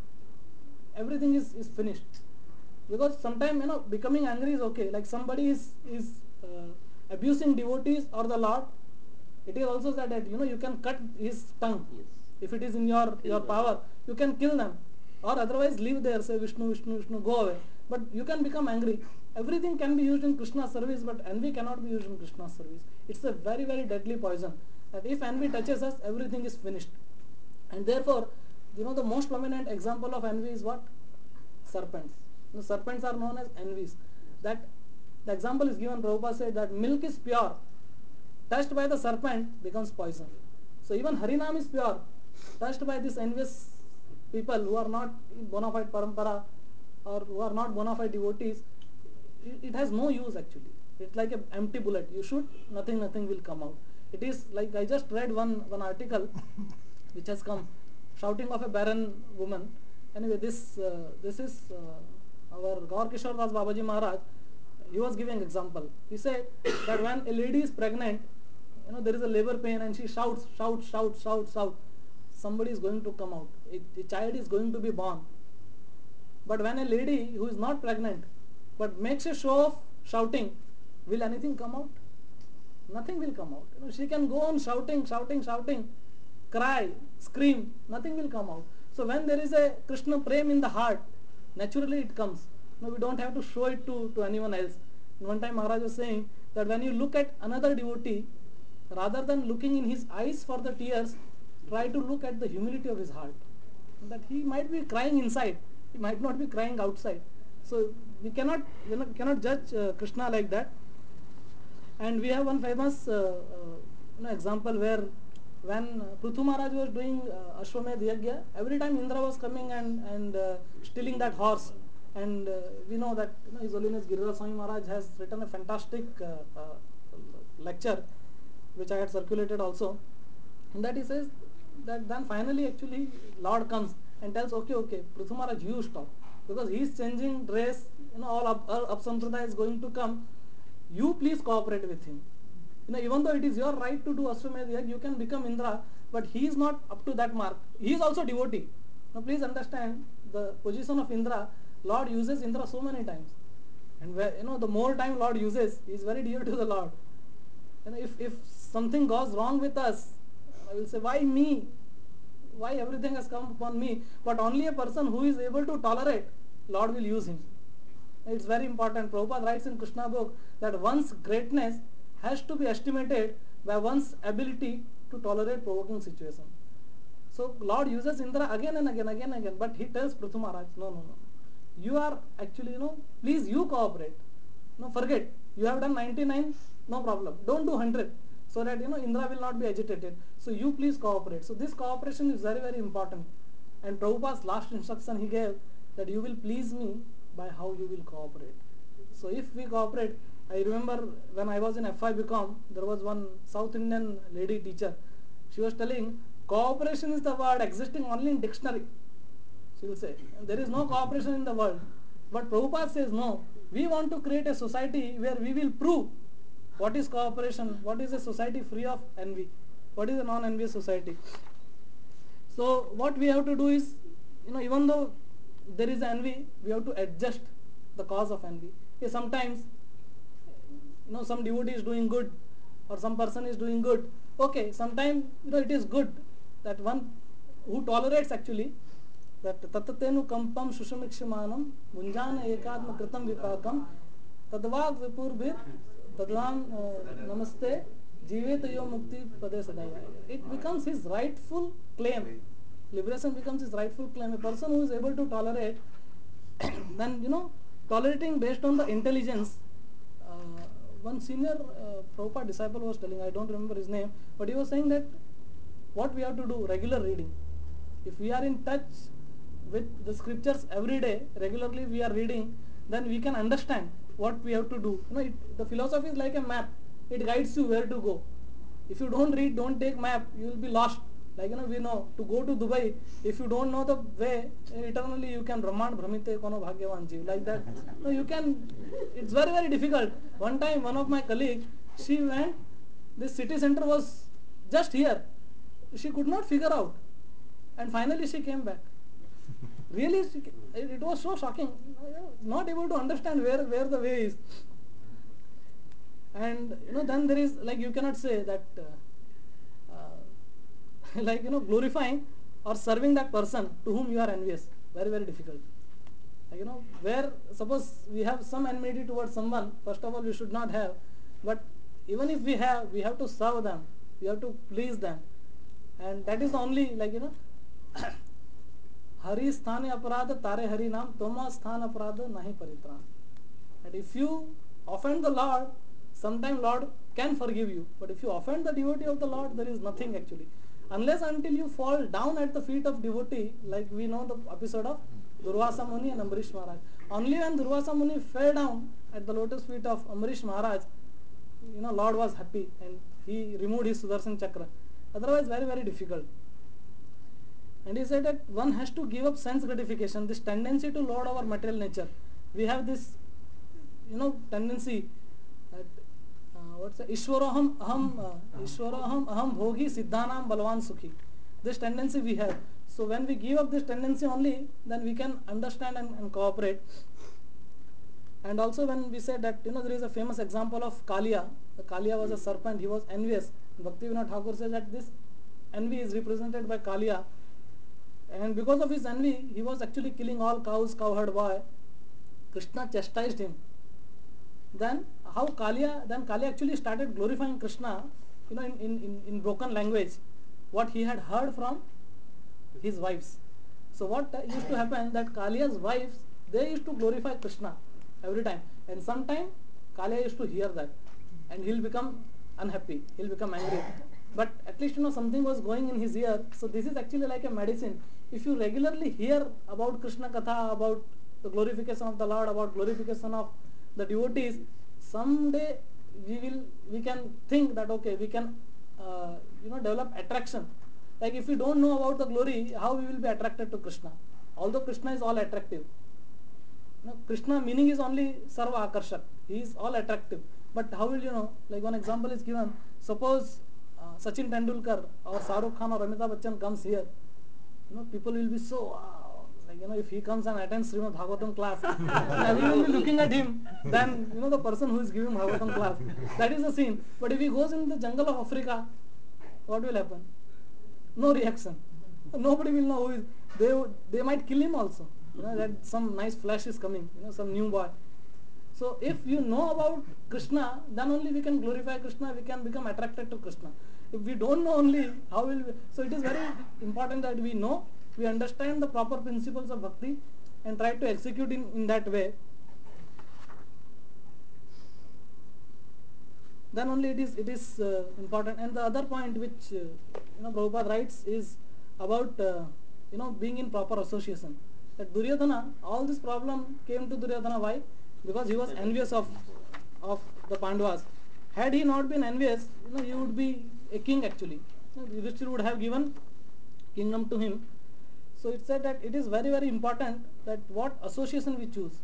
everything is, is finished. Because sometimes, you know, becoming angry is okay. Like somebody is, is uh, abusing devotees or the Lord, it is also said that, you know, you can cut his tongue. Yes. If it is in your, your power, you can kill them. Or otherwise leave there, say Vishnu, Vishnu, Vishnu, go away. But you can become angry. Everything can be used in Krishna's service, but envy cannot be used in Krishna's service. It's a very, very deadly poison. That if envy touches us, everything is finished. And therefore, you know, the most prominent example of envy is what? Serpents. You know, serpents are known as envies. That the example is given, Prabhupada said that milk is pure. Touched by the serpent becomes poison. So even Harinam is pure, touched by this envious people who are not in bona fide parampara or who are not bona fide devotees, it, it has no use actually. It's like an empty bullet. You shoot, nothing, nothing will come out. It is like I just read one one article which has come, shouting of a barren woman. Anyway, this uh, this is uh, our Gaur Kishore Das Babaji Maharaj. He was giving example. He said that when a lady is pregnant, you know, there is a labor pain and she shouts, shouts, shouts, shouts, shouts. Somebody is going to come out. A, a child is going to be born. But when a lady who is not pregnant but makes a show of shouting, will anything come out? Nothing will come out. You know, she can go on shouting, shouting, shouting, cry, scream. Nothing will come out. So when there is a Krishna prem in the heart, naturally it comes. No, we don't have to show it to, to anyone else. And one time Maharaj was saying that when you look at another devotee, rather than looking in his eyes for the tears, try to look at the humility of his heart. That he might be crying inside, he might not be crying outside. So we cannot, you know, cannot judge uh, Krishna like that. And we have one famous uh, uh, you know, example where when Prithu Maharaj was doing uh, Ashwamedh Yajna, every time Indra was coming and, and uh, stealing that horse. And uh, we know that, you know, His Holiness Giriraj Swami Maharaj has written a fantastic uh, uh, lecture which I had circulated also. And that he says that then finally actually Lord comes and tells, okay, okay, Prithu Maharaj, you stop. Because he is changing dress, you know, all up, up Sampradaya is going to come. You please cooperate with him. You know, even though it is your right to do Ashwamedh Yajna, you can become Indra, but he is not up to that mark. He is also devotee. Now please understand the position of Indra. Lord uses Indra so many times. And where, you know, the more time Lord uses, he is very dear to the Lord. You know, if, if something goes wrong with us, I will say, why me? Why everything has come upon me? But only a person who is able to tolerate, Lord will use him. It's very important. Prabhupada writes in Krishna book that one's greatness has to be estimated by one's ability to tolerate provoking situation. So Lord uses Indra again and again, again and again. But he tells Prithu Maharaj, no, no, no. You are actually, you know, please you cooperate. No, forget. You have done ninety-nine, no problem. Don't do one hundred. So that, you know, Indra will not be agitated. So you please cooperate. So this cooperation is very, very important. And Prabhupada's last instruction he gave that you will please me by how you will cooperate. So if we cooperate, I remember when I was in F I B Com, there was one South Indian lady teacher. She was telling, cooperation is the word existing only in dictionary. She will say, there is no cooperation in the world. But Prabhupada says, no, we want to create a society where we will prove what is cooperation, what is a society free of envy, what is a non-envious society. So what we have to do is, you know, even though there is envy, we have to adjust the cause of envy. Okay, sometimes, you know, some devotee is doing good or some person is doing good. Okay, sometimes, you know, it is good that one who tolerates actually, that tatatenu kampam shushamikshamanam munjana ekatma kritam vipakam tadvag vipurbhir tadvam namaste jivetayo mukti pade sadaya. It becomes his rightful claim. Liberation becomes his rightful claim. A person who is able to tolerate, then, you know, tolerating based on the intelligence. Uh, one senior uh, Prabhupada disciple was telling, I don't remember his name, but he was saying that what we have to do, regular reading. If we are in touch with the scriptures every day, regularly we are reading, then we can understand what we have to do. You know, it, the philosophy is like a map. It guides you where to go. If you don't read, don't take map, you will be lost. Like, you know, we know, to go to Dubai, if you don't know the way, eternally you can Brahman Brahmite Kono Bhagyavan Jeev, like that. No, you can, it's very, very difficult. One time, one of my colleagues, she went, this city center was just here. She could not figure out. And finally she came back. Really, she, it, it was so shocking. Not able to understand where, where the way is. And, you know, then there is, like, you cannot say that, uh, uh, like, you know, glorifying or serving that person to whom you are envious. Very, very difficult. Like, you know, where, suppose we have some enmity towards someone, first of all, we should not have. But even if we have, we have to serve them. We have to please them. And that is only, like, you know, Hari sthane aparadha tare hari naam, toma sthan aparadha nahi paritran. And if you offend the Lord, sometimes Lord can forgive you. But if you offend the devotee of the Lord, there is nothing actually. unless until you fall down at the feet of devotee, like we know the episode of Durvasa Muni and Ambarish Maharaj. Only when Durvasa Muni fell down at the lotus feet of Ambarish Maharaj, you know, Lord was happy and he removed his Sudarshan Chakra. Otherwise, very, very difficult. And he said that one has to give up sense gratification, this tendency to lord our material nature. We have this, you know, tendency that, uh, what's it? Ishwaroham aham, uh, Ishwaroham aham bhogi siddhanam balwan sukhi. This tendency we have. So when we give up this tendency only, then we can understand and, and cooperate. And also when we say that, you know, there is a famous example of Kaliya. The Kaliya was a serpent, he was envious. Bhaktivinoda Thakur says that this envy is represented by Kaliya. And because of his envy, he was actually killing all cows, cowherd boy. Krishna chastised him. Then how Kaliya, then Kaliya actually started glorifying Krishna, you know, in, in, in, in broken language, what he had heard from his wives. So what used to happen, that Kaliya's wives, they used to glorify Krishna every time. And sometime Kaliya used to hear that and he'll become unhappy, he'll become angry. But at least, you know, something was going in his ear. So this is actually like a medicine. If you regularly hear about Krishna Katha, about the glorification of the Lord, about glorification of the devotees, someday we will, we can think that okay, we can, uh, you know, develop attraction. Like if we don't know about the glory, how we will be attracted to Krishna? Although Krishna is all attractive. You know, Krishna meaning is only Sarva Akarshak. He is all attractive. But how will you know? Like one example is given. Suppose uh, Sachin Tendulkar or Shahrukh Khan or Amitabh Bachchan comes here. You know, people will be so, wow, like, you know, if he comes and attends Srimad Bhagavatam class, everyone will be looking at him, then, you know, the person who is giving Bhagavatam class. That is the scene. But if he goes in the jungle of Africa, what will happen? No reaction. Nobody will know who is. They, they might kill him also. You know, that some nice flash is coming, you know, some new boy. So if you know about Krishna, then only we can glorify Krishna, we can become attracted to Krishna. If we don't know only, how will we? So it is very important that we know, we understand the proper principles of bhakti and try to execute in, in that way. Then only it is it is uh, important. And the other point which uh, you know Prabhupada writes is about uh, you know being in proper association. That Duryodhana, all this problem came to Duryodhana. Why? Because he was envious of of the Pandavas. Had he not been envious, you know, he would be a king actually. You know, Yudhishthira would have given kingdom to him. So it said that it is very very important that what association we choose.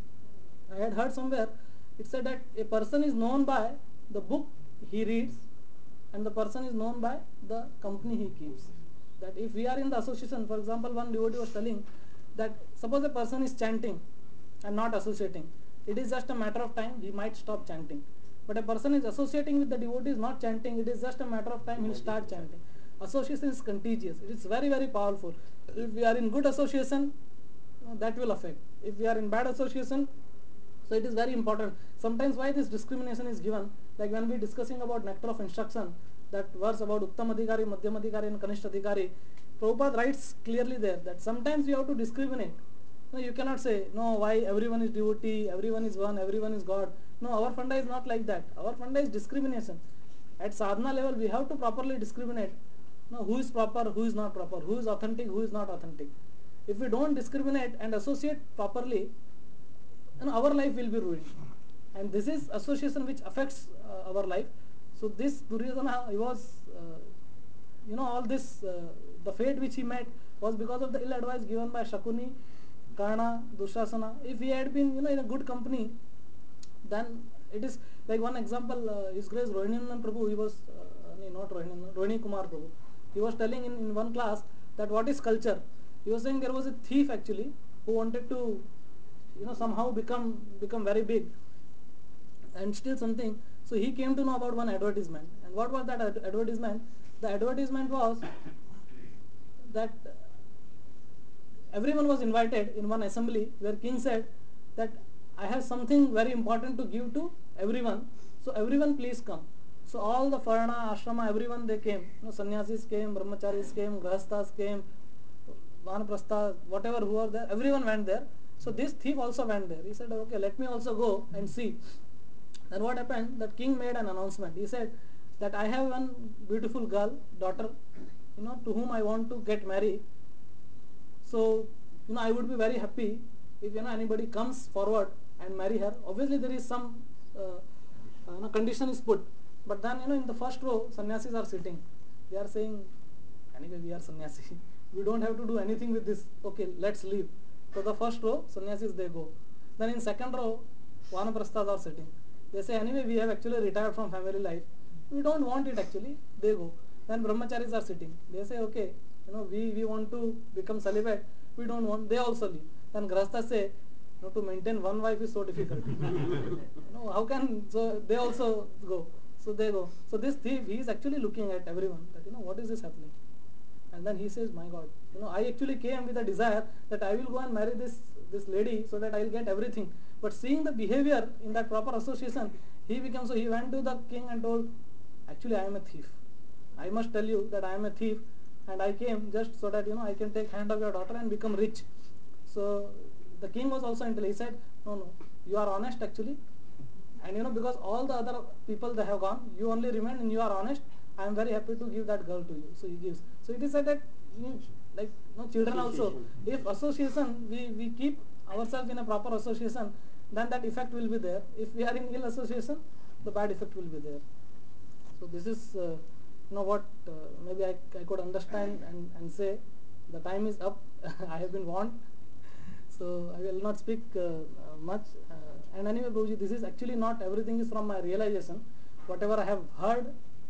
I had heard somewhere, it said that a person is known by the book he reads and the person is known by the company he keeps. That if we are in the association, for example, one devotee was telling that suppose a person is chanting and not associating, it is just a matter of time, he might stop chanting. But a person is associating with the devotees, not chanting, it is just a matter of time, he will start chanting. Association is contagious, it is very very powerful. If we are in good association, that will affect. If we are in bad association, so it is very important. Sometimes why this discrimination is given, like when we are discussing about nectar of instruction, that verse about Uttam Adhikari, Madhyam Adhikari and Kanishta Adhikari, Prabhupada writes clearly there that sometimes we have to discriminate. No, you cannot say, no, why everyone is devotee, everyone is one, everyone is God. No, our funda is not like that. Our funda is discrimination. At sadhana level, we have to properly discriminate. No, who is proper, who is not proper, who is authentic, who is not authentic. If we don't discriminate and associate properly, then our life will be ruined. And this is association which affects uh, our life. So this Duryodhana, he was, uh, you know, all this, uh, the fate which he met was because of the ill advice given by Shakuni, Karna, Dushasana. If he had been, you know, in a good company, then it is like one example, uh, His Grace Rohinandan Prabhu, he was, uh, not Rohinandan, Rohini Kumar Prabhu, he was telling in, in one class that what is culture. He was saying there was a thief actually who wanted to, you know, somehow become become very big and steal something. So he came to know about one advertisement. And what was that ad- advertisement? The advertisement was that everyone was invited in one assembly where king said that I have something very important to give to everyone. So everyone please come. So all the Farana, Ashrama, everyone they came. You know, sannyasis came, brahmacharis came, grahasthas came, vanaprastha, whatever who were there, everyone went there. So this thief also went there. He said, okay, let me also go and see. Then what happened? That king made an announcement. He said that I have one beautiful girl, daughter, you know, to whom I want to get married. So, you know, I would be very happy if, you know, anybody comes forward and marry her. Obviously, there is some uh, uh, you know, condition is put. But then, you know, in the first row, sannyasis are sitting. They are saying, anyway, we are sannyasi. We don't have to do anything with this. Okay, let's leave. So the first row, sannyasis, they go. Then in second row, vanaprasthas are sitting. They say, anyway, we have actually retired from family life. We don't want it actually. They go. Then brahmacharis are sitting. They say, okay, you know, we, we want to become celibate. We don't want. They also leave. Then grahasthas say, you know, to maintain one wife is so difficult. You know, how can, so they also go. So they go. So this thief, he is actually looking at everyone that, you know, what is this happening? And then he says, my God, you know, I actually came with a desire that I will go and marry this, this lady so that I will get everything. But seeing the behavior in that proper association, he became, so he went to the king and told, actually I am a thief. I must tell you that I am a thief and I came just so that, you know, I can take hand of your daughter and become rich. So the king was also intelligent. He said, no, no, you are honest actually. And you know, because all the other people they have gone, you only remain and you are honest. I am very happy to give that girl to you. So he gives. So it is said that, you, like, you know, children also, if association, we, we keep ourselves in a proper association, then that effect will be there. If we are in ill association, the bad effect will be there. So this is, uh, you know, what uh, maybe I, I could understand and, and say. The time is up. I have been warned. So I will not speak uh, uh, much. Uh, and anyway, Prabhuji, this is actually not everything is from my realization. Whatever I have heard,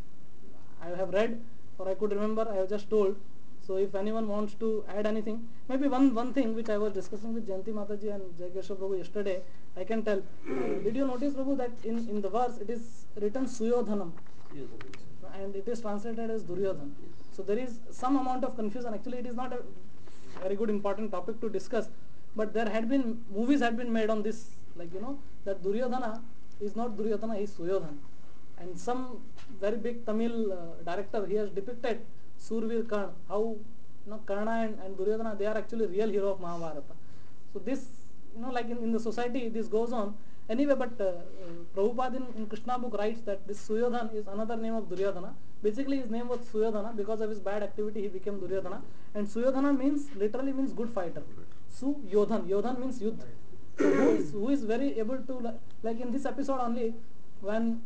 I have read, or I could remember, I have just told. So if anyone wants to add anything, maybe one, one thing which I was discussing with Jayanti Mataji and Jayakesha Prabhu yesterday, I can tell. Uh, did you notice, Prabhu, that in, in the verse it is written Suyodhanam and it is translated as Duryodhan. So there is some amount of confusion. Actually, it is not a very good important topic to discuss, but there had been, movies had been made on this, like, you know, that Duryodhana is not Duryodhana, he is Suyodhan. And some very big Tamil uh, director, he has depicted Survir Karna, how, you know, Karna and, and Duryodhana, they are actually real hero of Mahabharata. So this, you know, like in, in the society, this goes on. Anyway, but uh, uh, Prabhupada in, in Krishna book writes that this Suyodhan is another name of Duryodhana. Basically his name was Suyodhana. Because of his bad activity he became Duryodhana. And Suyodhana means, literally means good fighter. Suyodhan, Yodhan means Yudh. So who is, who is very able to, like in this episode only, when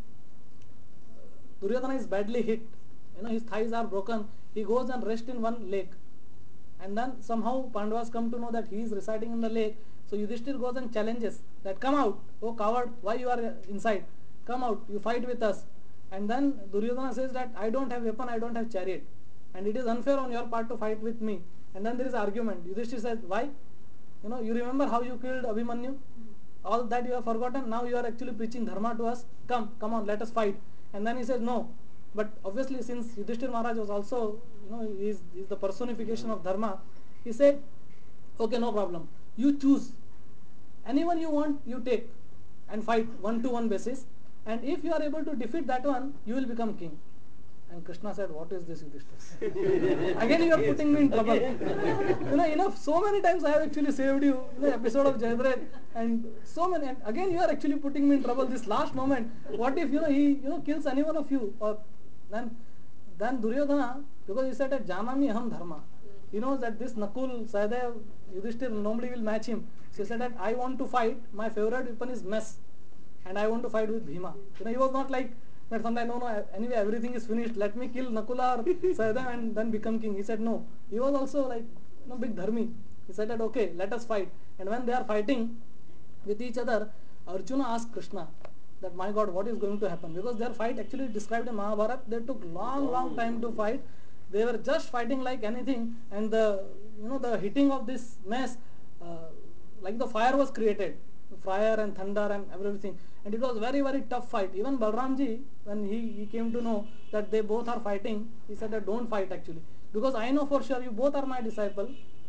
Duryodhana is badly hit, you know, his thighs are broken, he goes and rests in one lake. And then somehow Pandavas come to know that he is residing in the lake. So Yudhishthir goes and challenges that, come out, oh coward, why you are inside? Come out, you fight with us. And then Duryodhana says that I don't have weapon, I don't have chariot. And it is unfair on your part to fight with me. And then there is argument. Yudhishthir says, why? You know, you remember how you killed Abhimanyu? All that you have forgotten. Now you are actually preaching dharma to us. Come, come on, let us fight. And then he says, no. But obviously since Yudhishthir Maharaj was also, you know, he is, he is the personification of dharma, he said, okay, no problem. You choose. Anyone you want, you take and fight one to one basis. And if you are able to defeat that one, you will become king. And Krishna said, what is this, Yudhishthir? Again you are putting me in trouble. You know, enough, so many times I have actually saved you in the episode of Jayadratha, and so many, and again you are actually putting me in trouble this last moment. What if, you know, he, you know, kills any one of you? Or then, then Duryodhana, because he said that Janami Aham Dharma. He knows that this Nakul, Sahadev, Yudhishthir normally will match him. So he said that I want to fight, my favorite weapon is mess, and I want to fight with Bhima. You know, he was not like that sometime, no, no, anyway everything is finished, let me kill Nakula or Sahadev and then become king. He said no. He was also like, you know, big dharmi. He said that okay, let us fight. And when they are fighting with each other, Arjuna asked Krishna that, my God, what is going to happen? Because their fight actually described in Mahabharata, they took long, long time to fight. They were just fighting like anything, and the, you know, the hitting of this mess, uh, like the fire was created, fire and thunder and everything, and it was very, very tough fight. Even Balramji, when he, he came to know that they both are fighting, he said that don't fight actually, because I know for sure you both are my disciple,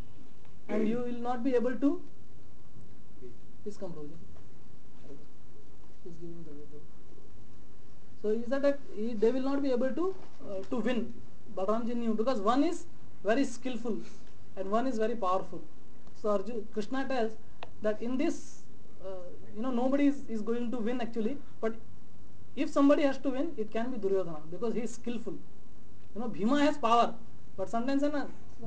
and you will not be able to. Please come, Prabhuji. Please give him the video. So he said that he, they will not be able to uh, to win. Balramji knew, because one is very skillful and one is very powerful. So Arjuna, Krishna tells that in this, uh, you know, nobody is, is going to win actually, but if somebody has to win, it can be Duryodhana, because he is skillful. You know, Bhima has power, But sometimes na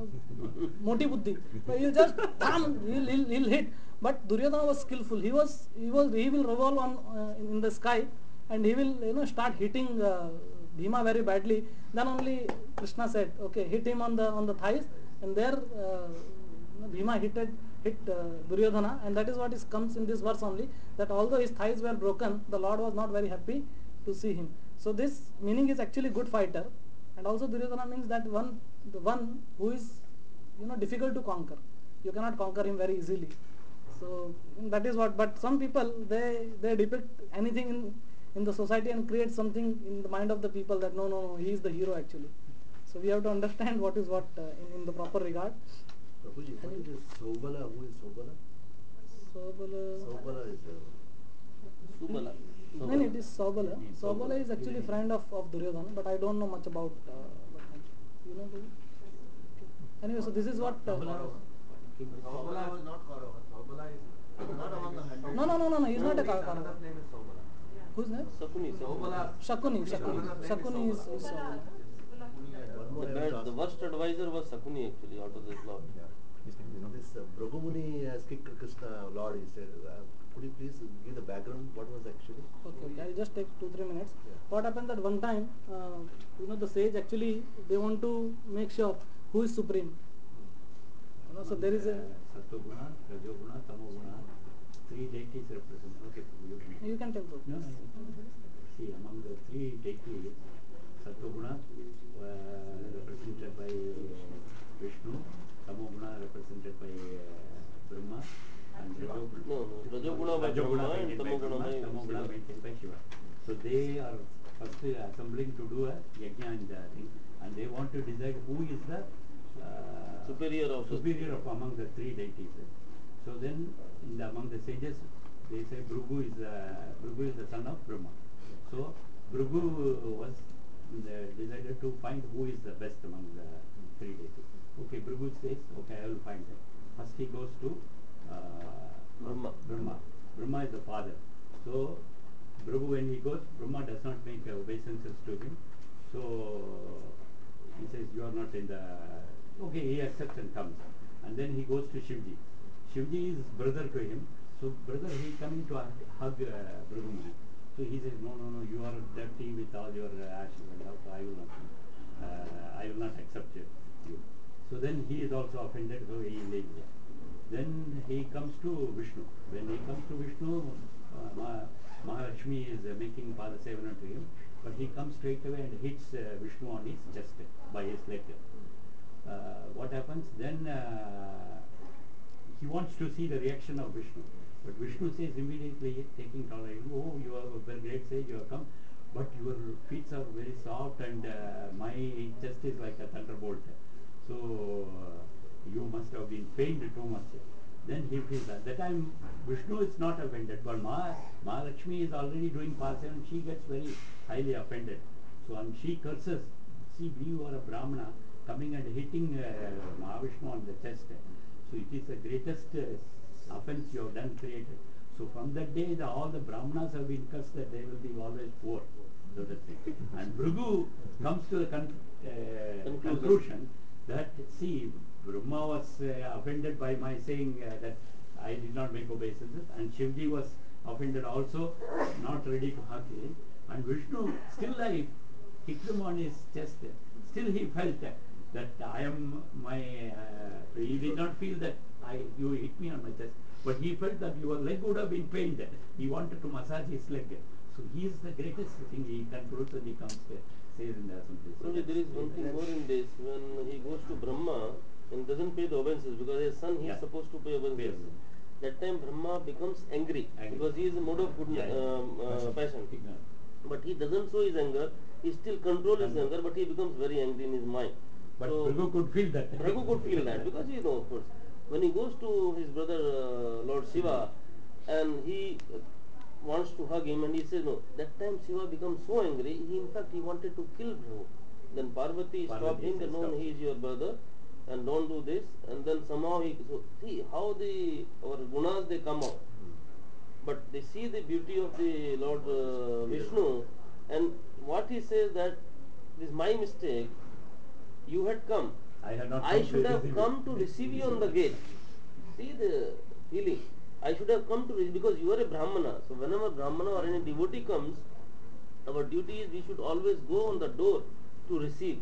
moti buddhi, but he'll just thumb, he'll, he'll, he'll hit. But Duryodhana was skillful. He was he was he will revolve on uh, in, in the sky, and he will you know start hitting uh, Bhima very badly. Then only Krishna said, okay, hit him on the on the thighs, and there uh, Bhima hit hit uh, Duryodhana, and that is what is comes in this verse only. That although his thighs were broken, the Lord was not very happy to see him. So this meaning is actually good fighter, and also Duryodhana means that one the one who is you know difficult to conquer. You cannot conquer him very easily. So that is what. But some people they they depict anything in in the society and create something in the mind of the people that no no no he is the hero actually. So we have to understand what is what uh, in, in the proper regard. Prabhuji, what is this Sobala? Who is Sobala? Sobala. Sobala is uh, Subala. No, no, it is Sobala. Sobala is actually friend of, of Duryodhana, but I don't know much about. Uh, what you know. Anyway, so this is what. Uh, Sobala was not Kaurava. Sobala is not among the hundred. no no no no no. He is not a Kaurava. Another name is Sobala. Whose name? Sakuni. Sobala. Shakuni. Shakuni. Shakuni is, is Sobala. The, bad, the worst advisor was Sakuni actually out of this lot. this uh, Brahumuni has kicked Krishna Lord. He said, uh, could you please give the background? What was actually? Okay, okay. I'll just take two three minutes. Yeah. What happened that one time, uh, you know, the sage actually they want to make sure who is supreme. You know, so there is a Sattva-guna, Rajoguna, Tamoguna, three deities represent. Okay, you can. You can tell both. No, no. See, among the three deities, Sattva-guna uh, represented by uh, Vishnu, Tamoguna represented by uh, Brahma, and Rajoguna. No, no. Rajoguna by Brahma and maintained by Tamoguna Brahma, by Tamoguna Shiva. maintained by Shiva. So they are first assembling to do a yajna in the thing, and they want to decide who is the uh, Superior of the- superior of among the three deities. So then, in the, among the sages, they say Bhrigu is uh, Bhrigu is the son of Brahma. So Bhrigu was uh, decided to find who is the best among the three deities. Okay, Bhrigu says, okay, I will find him. First he goes to uh, Brahma. Brahma. Brahma is the father. So Bhrigu, when he goes, Brahma does not make uh, obeisances to him. So he says, you are not in the... Okay, he accepts and comes. And then he goes to Shivji. Shivji is brother to him. So brother, he coming to hug uh, Bhrigu. So he says, no, no, no, you are dirty with all your uh, ashes and all, so I will not, uh, I will not accept you. So then he is also offended, so he leaves. Then he comes to Vishnu. When he comes to Vishnu, uh, Ma- Mahalakshmi is uh, making Padasevana to him, but he comes straight away and hits uh, Vishnu on his chest by his leg. Uh, what happens then? Uh, he wants to see the reaction of Vishnu, but Vishnu says immediately, taking tolerance, oh, you are a very great sage, you have come, but your feet are very soft and uh, my chest is like a thunderbolt. So uh, you must have been pained too much. Then he feels that. That time Vishnu is not offended, but Ma, Mahalakshmi is already doing Parasana and she gets very highly offended. So and she curses, see, you are a Brahmana coming and hitting uh, Mahavishnu on the chest. So it is the greatest uh, offense you have done created. So from that day, the, all the Brahmanas have been cursed that they will be always poor. So that's it. And Bhrigu comes to the con- uh, conclusion that, see, Brahma was uh, offended by my saying uh, that I did not make obeisances, and Shivji was offended also, not ready to hug him. And Vishnu, still I kicked him on his chest. Still he felt that, that I am my, uh, he did not feel that I you hit me on my chest, but he felt that your leg would have been pained. He wanted to massage his leg. So he is the greatest thing. He concludes and he comes there, says in the assembly. So Probably there is one thing more in this. When he goes to Brahma and doesn't pay the obeisances because his son he Yeah. is supposed to pay obeisances. Yes. That time Brahma becomes angry, Angry. because he is a mode of goodness, Yeah, yeah. um, uh, passion. Yeah. But he doesn't show his anger. He still controls his Anger. anger, but he becomes very angry in his mind. But so Bhrigu could feel that. Bhrigu could feel that because you know, of course, when he goes to his brother uh, Lord Shiva, and he uh, wants to hug him, and he says no. That time Shiva becomes so angry. He in fact he wanted to kill Bhrigu. Then Parvati, stopped Parvati him. says, That no, "Stop." he is your brother, and don't do this. And then somehow he so see how the our gunas they come out. But they see the beauty of the Lord uh, Vishnu, and what he says that this is my mistake. You had come, I have not I come to should have receive come it. to receive you on the gate. See the feeling. I should have come to receive, because you are a Brahmana. So whenever Brahmana or any devotee comes, our duty is we should always go on the door to receive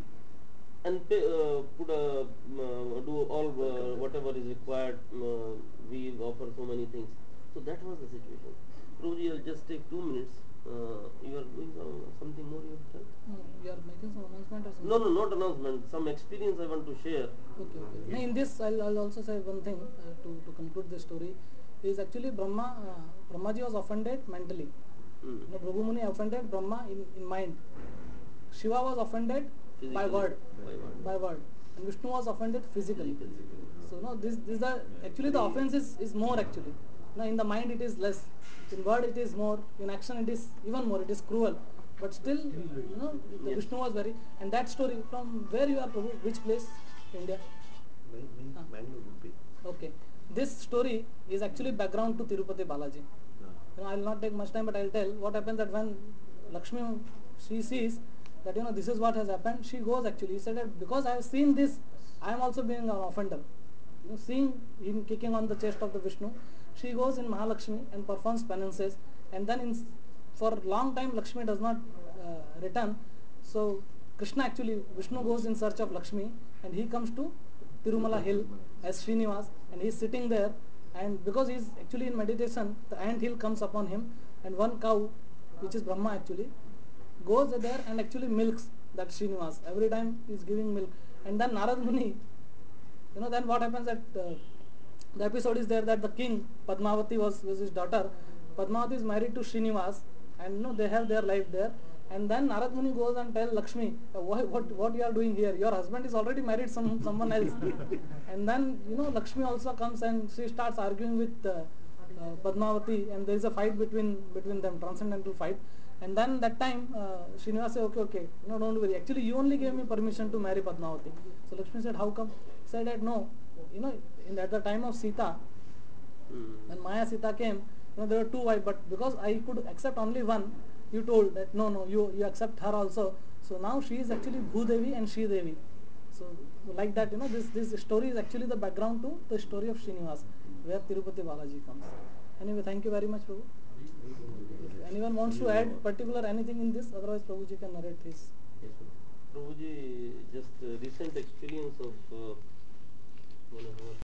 and pay, uh, put a, uh, do all uh, whatever is required. Uh, we offer so many things. So that was the situation. Prabhuji, I'll just take two minutes. Uh, you are doing some, something more you have to tell? No, we are making some announcement or something. No, no, not announcement. Some experience I want to share. Okay, okay. Now in this, I'll, I'll also say one thing uh, to, to conclude the story. Is actually Brahma, uh, Brahmaji was offended mentally. Mm. You know, Bhrigu Muni offended Brahma in, in mind. Shiva was offended by Physically, word, by word. by word, and Vishnu was offended physically. So no, this this the actually the offense is, is more actually. No, in the mind it is less. In word it is more. In action it is even more. It is cruel. But still, you know, the Yes. Vishnu was very. And that story from where you are, Prabhu? Which place? India. Me- me- Ah. Mangalore would be. Okay. This story is actually background to Tirupati Balaji. You know, I will not take much time, but I will tell what happens that when Lakshmi, she sees that, you know, this is what has happened, she goes actually, she said that because I have seen this, I am also being an offender. You know, seeing him kicking on the chest of the Vishnu, she goes in Mahalakshmi and performs penances, and then in, for a long time Lakshmi does not uh, return. So Krishna actually, Vishnu goes in search of Lakshmi, and he comes to Tirumala hill as Srinivas, and he is sitting there, and because he is actually in meditation, the ant hill comes upon him, and one cow, which is Brahma actually, goes there and actually milks that Srinivas. Every time he is giving milk. And then Narad Muni, you know, then what happens that uh, the episode is there that the king, Padmavati was, was his daughter. Padmavati is married to Srinivas, and you know, they have their life there. And then Narad Muni goes and tells Lakshmi, uh, what, what, what you are doing here? Your husband is already married some someone else. And then, you know, Lakshmi also comes and she starts arguing with uh, uh, Padmavati, and there is a fight between between them, transcendental fight. And then that time, uh, Srinivas said, okay, okay, no, don't worry. Actually, you only gave me permission to marry Padmavati. So Lakshmi said, how come? He said that no, you know, in at the time of Sita, Mm. when Maya Sita came, you know, there were two wives, but because I could accept only one, you told that no, no, you you accept her also. So now she is actually Bhudevi and She Devi. So like that, you know, this this story is actually the background to the story of Srinivas, where Tirupati Balaji comes. Anyway, thank you very much, Prabhu. If anyone wants to add particular anything in this, otherwise Prabhuji can narrate his. Yes, sir. Prabhuji, just uh, recent experience of uh, one of our